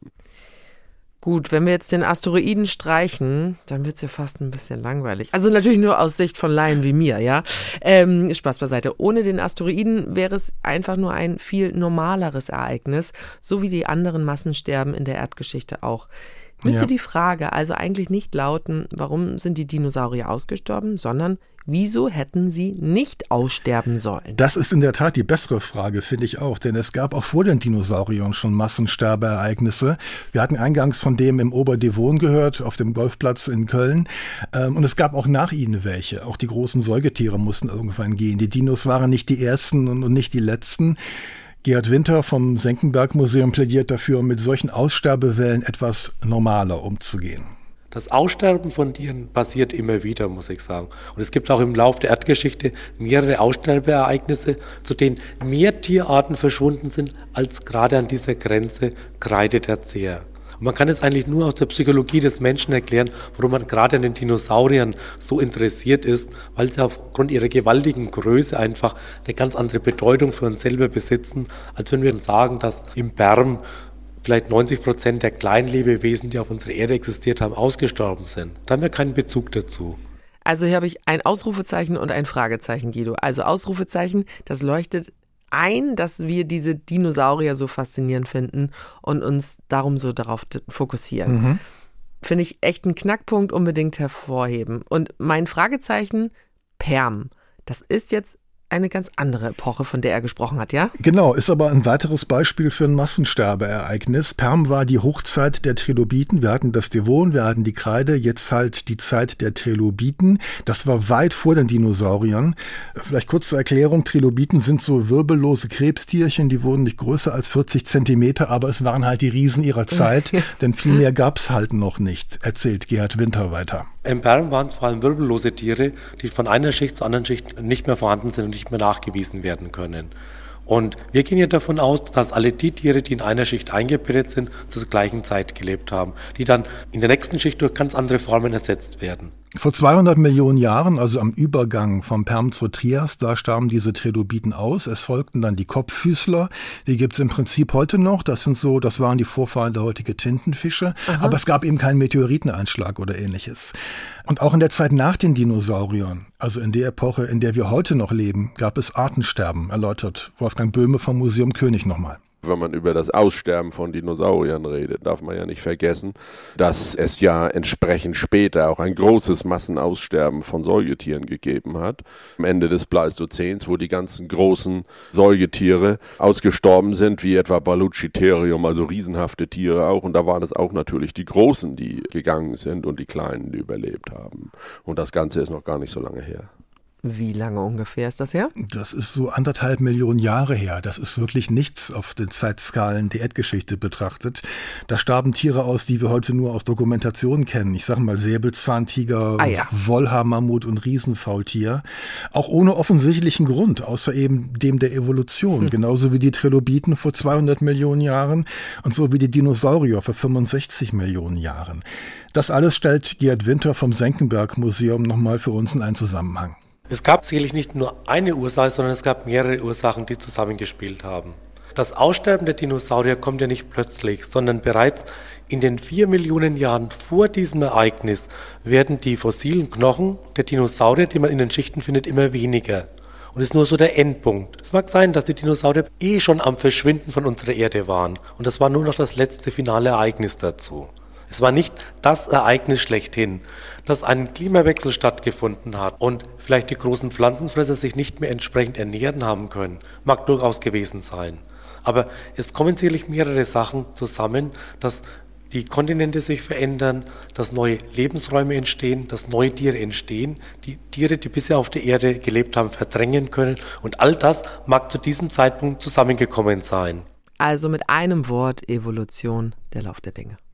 Gut, wenn wir jetzt den Asteroiden streichen, dann wird es ja fast ein bisschen langweilig. Also natürlich nur aus Sicht von Laien wie mir, ja. Spaß beiseite. Ohne den Asteroiden wäre es einfach nur ein viel normaleres Ereignis, so wie die anderen Massensterben in der Erdgeschichte auch. Müsste die Frage also eigentlich nicht lauten, warum sind die Dinosaurier ausgestorben, sondern wieso hätten sie nicht aussterben sollen? Das ist in der Tat die bessere Frage, finde ich auch. Denn es gab auch vor den Dinosauriern schon Massensterbeereignisse. Wir hatten eingangs von dem im Oberdevon gehört, auf dem Golfplatz in Köln. Und es gab auch nach ihnen welche. Auch die großen Säugetiere mussten irgendwann gehen. Die Dinos waren nicht die ersten und nicht die letzten. Gerhard Winter vom Senckenberg-Museum plädiert dafür, mit solchen Aussterbewellen etwas normaler umzugehen. Das Aussterben von Tieren passiert immer wieder, muss ich sagen. Und es gibt auch im Laufe der Erdgeschichte mehrere Aussterbeereignisse, zu denen mehr Tierarten verschwunden sind, als gerade an dieser Grenze Kreidezerseher. Und man kann es eigentlich nur aus der Psychologie des Menschen erklären, warum man gerade an den Dinosauriern so interessiert ist, weil sie aufgrund ihrer gewaltigen Größe einfach eine ganz andere Bedeutung für uns selber besitzen, als wenn wir sagen, dass im Perm vielleicht 90% der Kleinlebewesen, die auf unserer Erde existiert haben, ausgestorben sind. Da haben wir keinen Bezug dazu. Also hier habe ich ein Ausrufezeichen und ein Fragezeichen, Guido. Also Ausrufezeichen, das leuchtet ein, dass wir diese Dinosaurier so faszinierend finden und uns darum so darauf fokussieren. Finde ich echt einen Knackpunkt unbedingt hervorheben. Und mein Fragezeichen, Perm, das ist jetzt eine ganz andere Epoche, von der er gesprochen hat, ja? Genau, ist aber ein weiteres Beispiel für ein Massensterbeereignis. Perm war die Hochzeit der Trilobiten. Wir hatten das Devon, wir hatten die Kreide, jetzt halt die Zeit der Trilobiten. Das war weit vor den Dinosauriern. Vielleicht kurz zur Erklärung, Trilobiten sind so wirbellose Krebstierchen, die wurden nicht größer als 40 Zentimeter, aber es waren halt die Riesen ihrer Zeit, denn viel mehr gab's halt noch nicht, erzählt Gerhard Winter weiter. Im Perm waren es vor allem wirbellose Tiere, die von einer Schicht zur anderen Schicht nicht mehr vorhanden sind und nicht mehr nachgewiesen werden können. Und wir gehen ja davon aus, dass alle die Tiere, die in einer Schicht eingebettet sind, zur gleichen Zeit gelebt haben, die dann in der nächsten Schicht durch ganz andere Formen ersetzt werden. Vor 200 Millionen Jahren, also am Übergang vom Perm zur Trias, da starben diese Trilobiten aus. Es folgten dann die Kopffüßler. Die gibt's im Prinzip heute noch. Das waren die Vorfahren der heutigen Tintenfische. Aha. Aber es gab eben keinen Meteoriteneinschlag oder ähnliches. Und auch in der Zeit nach den Dinosauriern, also in der Epoche, in der wir heute noch leben, gab es Artensterben, erläutert Wolfgang Böhme vom Museum König nochmal. Wenn man über das Aussterben von Dinosauriern redet, darf man ja nicht vergessen, dass es ja entsprechend später auch ein großes Massenaussterben von Säugetieren gegeben hat. Am Ende des Pleistozäns, wo die ganzen großen Säugetiere ausgestorben sind, wie etwa Baluchiterium, also riesenhafte Tiere auch. Und da waren es auch natürlich die Großen, die gegangen sind und die Kleinen, die überlebt haben. Und das Ganze ist noch gar nicht so lange her. Wie lange ungefähr ist das her? Das ist so 1,5 Millionen Jahre her. Das ist wirklich nichts auf den Zeitskalen der Erdgeschichte betrachtet. Da starben Tiere aus, die wir heute nur aus Dokumentationen kennen. Ich sage mal Säbelzahntiger, Wollhaarmammut und Riesenfaultier. Auch ohne offensichtlichen Grund, außer eben dem der Evolution. Genauso wie die Trilobiten vor 200 Millionen Jahren und so wie die Dinosaurier vor 65 Millionen Jahren. Das alles stellt Gerhard Winter vom Senckenberg-Museum nochmal für uns in einen Zusammenhang. Es gab sicherlich nicht nur eine Ursache, sondern es gab mehrere Ursachen, die zusammengespielt haben. Das Aussterben der Dinosaurier kommt ja nicht plötzlich, sondern bereits in den 4 Millionen Jahren vor diesem Ereignis werden die fossilen Knochen der Dinosaurier, die man in den Schichten findet, immer weniger. Und ist nur so der Endpunkt. Es mag sein, dass die Dinosaurier schon am Verschwinden von unserer Erde waren. Und das war nur noch das letzte finale Ereignis dazu. Es war nicht das Ereignis schlechthin, dass ein Klimawechsel stattgefunden hat und vielleicht die großen Pflanzenfresser sich nicht mehr entsprechend ernähren haben können. Mag durchaus gewesen sein. Aber es kommen sicherlich mehrere Sachen zusammen, dass die Kontinente sich verändern, dass neue Lebensräume entstehen, dass neue Tiere entstehen, die Tiere, die bisher auf der Erde gelebt haben, verdrängen können. Und all das mag zu diesem Zeitpunkt zusammengekommen sein. Also mit einem Wort Evolution, der Lauf der Dinge.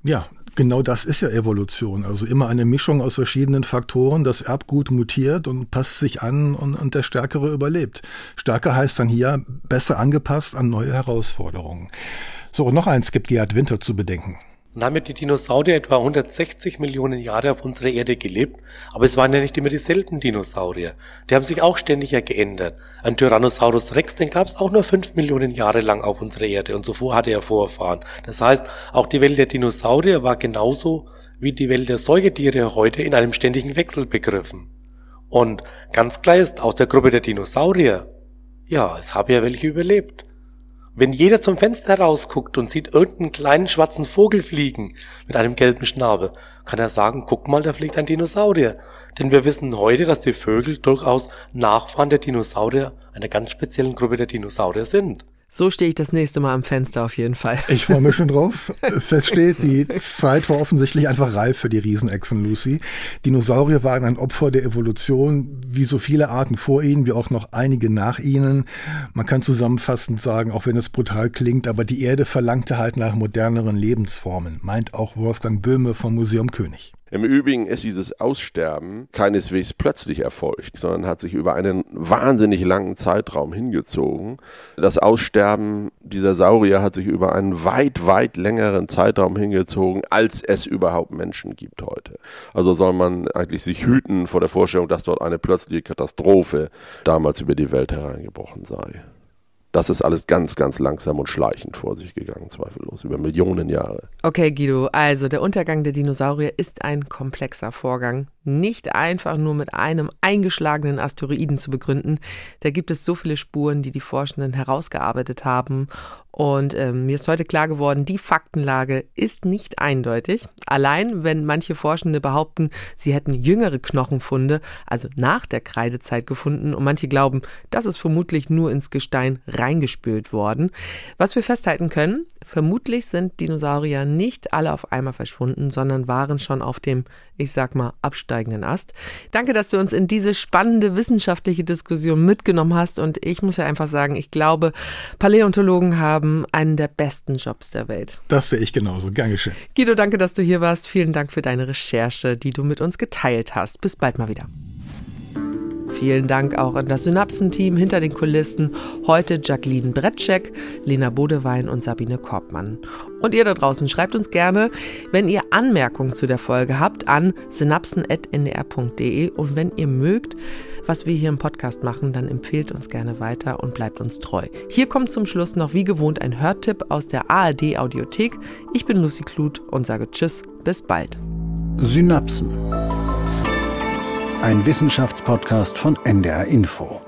Ja, genau das ist ja Evolution. Also immer eine Mischung aus verschiedenen Faktoren. Das Erbgut mutiert und passt sich an und der Stärkere überlebt. Stärker heißt dann hier besser angepasst an neue Herausforderungen. So, und noch eins gibt Gerhard Winter zu bedenken. Dann haben ja die Dinosaurier etwa 160 Millionen Jahre auf unserer Erde gelebt, aber es waren ja nicht immer dieselben Dinosaurier. Die haben sich auch ständig ja geändert. Ein Tyrannosaurus Rex, den gab es auch nur 5 Millionen Jahre lang auf unserer Erde und zuvor hatte er Vorfahren. Das heißt, auch die Welt der Dinosaurier war genauso wie die Welt der Säugetiere heute in einem ständigen Wechsel begriffen. Und ganz klar ist, aus der Gruppe der Dinosaurier, ja, es haben ja welche überlebt. Wenn jeder zum Fenster rausguckt und sieht irgendeinen kleinen schwarzen Vogel fliegen mit einem gelben Schnabel, kann er sagen, guck mal, da fliegt ein Dinosaurier. Denn wir wissen heute, dass die Vögel durchaus Nachfahren der Dinosaurier, einer ganz speziellen Gruppe der Dinosaurier sind. So stehe ich das nächste Mal am Fenster auf jeden Fall. Ich freue mich schon drauf. Fest steht, die Zeit war offensichtlich einfach reif für die Riesenechsen, Lucy. Dinosaurier waren ein Opfer der Evolution, wie so viele Arten vor ihnen, wie auch noch einige nach ihnen. Man kann zusammenfassend sagen, auch wenn es brutal klingt, aber die Erde verlangte halt nach moderneren Lebensformen, meint auch Wolfgang Böhme vom Museum König. Im Übrigen ist dieses Aussterben keineswegs plötzlich erfolgt, sondern hat sich über einen wahnsinnig langen Zeitraum hingezogen. Das Aussterben dieser Saurier hat sich über einen weit, weit längeren Zeitraum hingezogen, als es überhaupt Menschen gibt heute. Also soll man eigentlich sich hüten vor der Vorstellung, dass dort eine plötzliche Katastrophe damals über die Welt hereingebrochen sei. Das ist alles ganz, ganz langsam und schleichend vor sich gegangen, zweifellos, über Millionen Jahre. Okay, Guido, also der Untergang der Dinosaurier ist ein komplexer Vorgang. Nicht einfach nur mit einem eingeschlagenen Asteroiden zu begründen. Da gibt es so viele Spuren, die die Forschenden herausgearbeitet haben. Und mir ist heute klar geworden, die Faktenlage ist nicht eindeutig. Allein, wenn manche Forschende behaupten, sie hätten jüngere Knochenfunde, also nach der Kreidezeit gefunden. Und manche glauben, das ist vermutlich nur ins Gestein reingespült worden. Was wir festhalten können, vermutlich sind Dinosaurier nicht alle auf einmal verschwunden, sondern waren schon auf dem, ich sag mal, absteigenden Ast. Danke, dass du uns in diese spannende wissenschaftliche Diskussion mitgenommen hast. Und ich muss ja einfach sagen, ich glaube, Paläontologen haben einen der besten Jobs der Welt. Das sehe ich genauso. Gern geschehen. Guido, danke, dass du hier warst. Vielen Dank für deine Recherche, die du mit uns geteilt hast. Bis bald mal wieder. Vielen Dank auch an das Synapsen-Team hinter den Kulissen. Heute Jacqueline Bretschek, Lena Bodewein und Sabine Korbmann. Und ihr da draußen, schreibt uns gerne, wenn ihr Anmerkungen zu der Folge habt, an synapsen@ndr.de. Und wenn ihr mögt, was wir hier im Podcast machen, dann empfehlt uns gerne weiter und bleibt uns treu. Hier kommt zum Schluss noch wie gewohnt ein Hörtipp aus der ARD-Audiothek. Ich bin Lucy Kluth und sage Tschüss, bis bald. Synapsen. Ein Wissenschaftspodcast von NDR Info.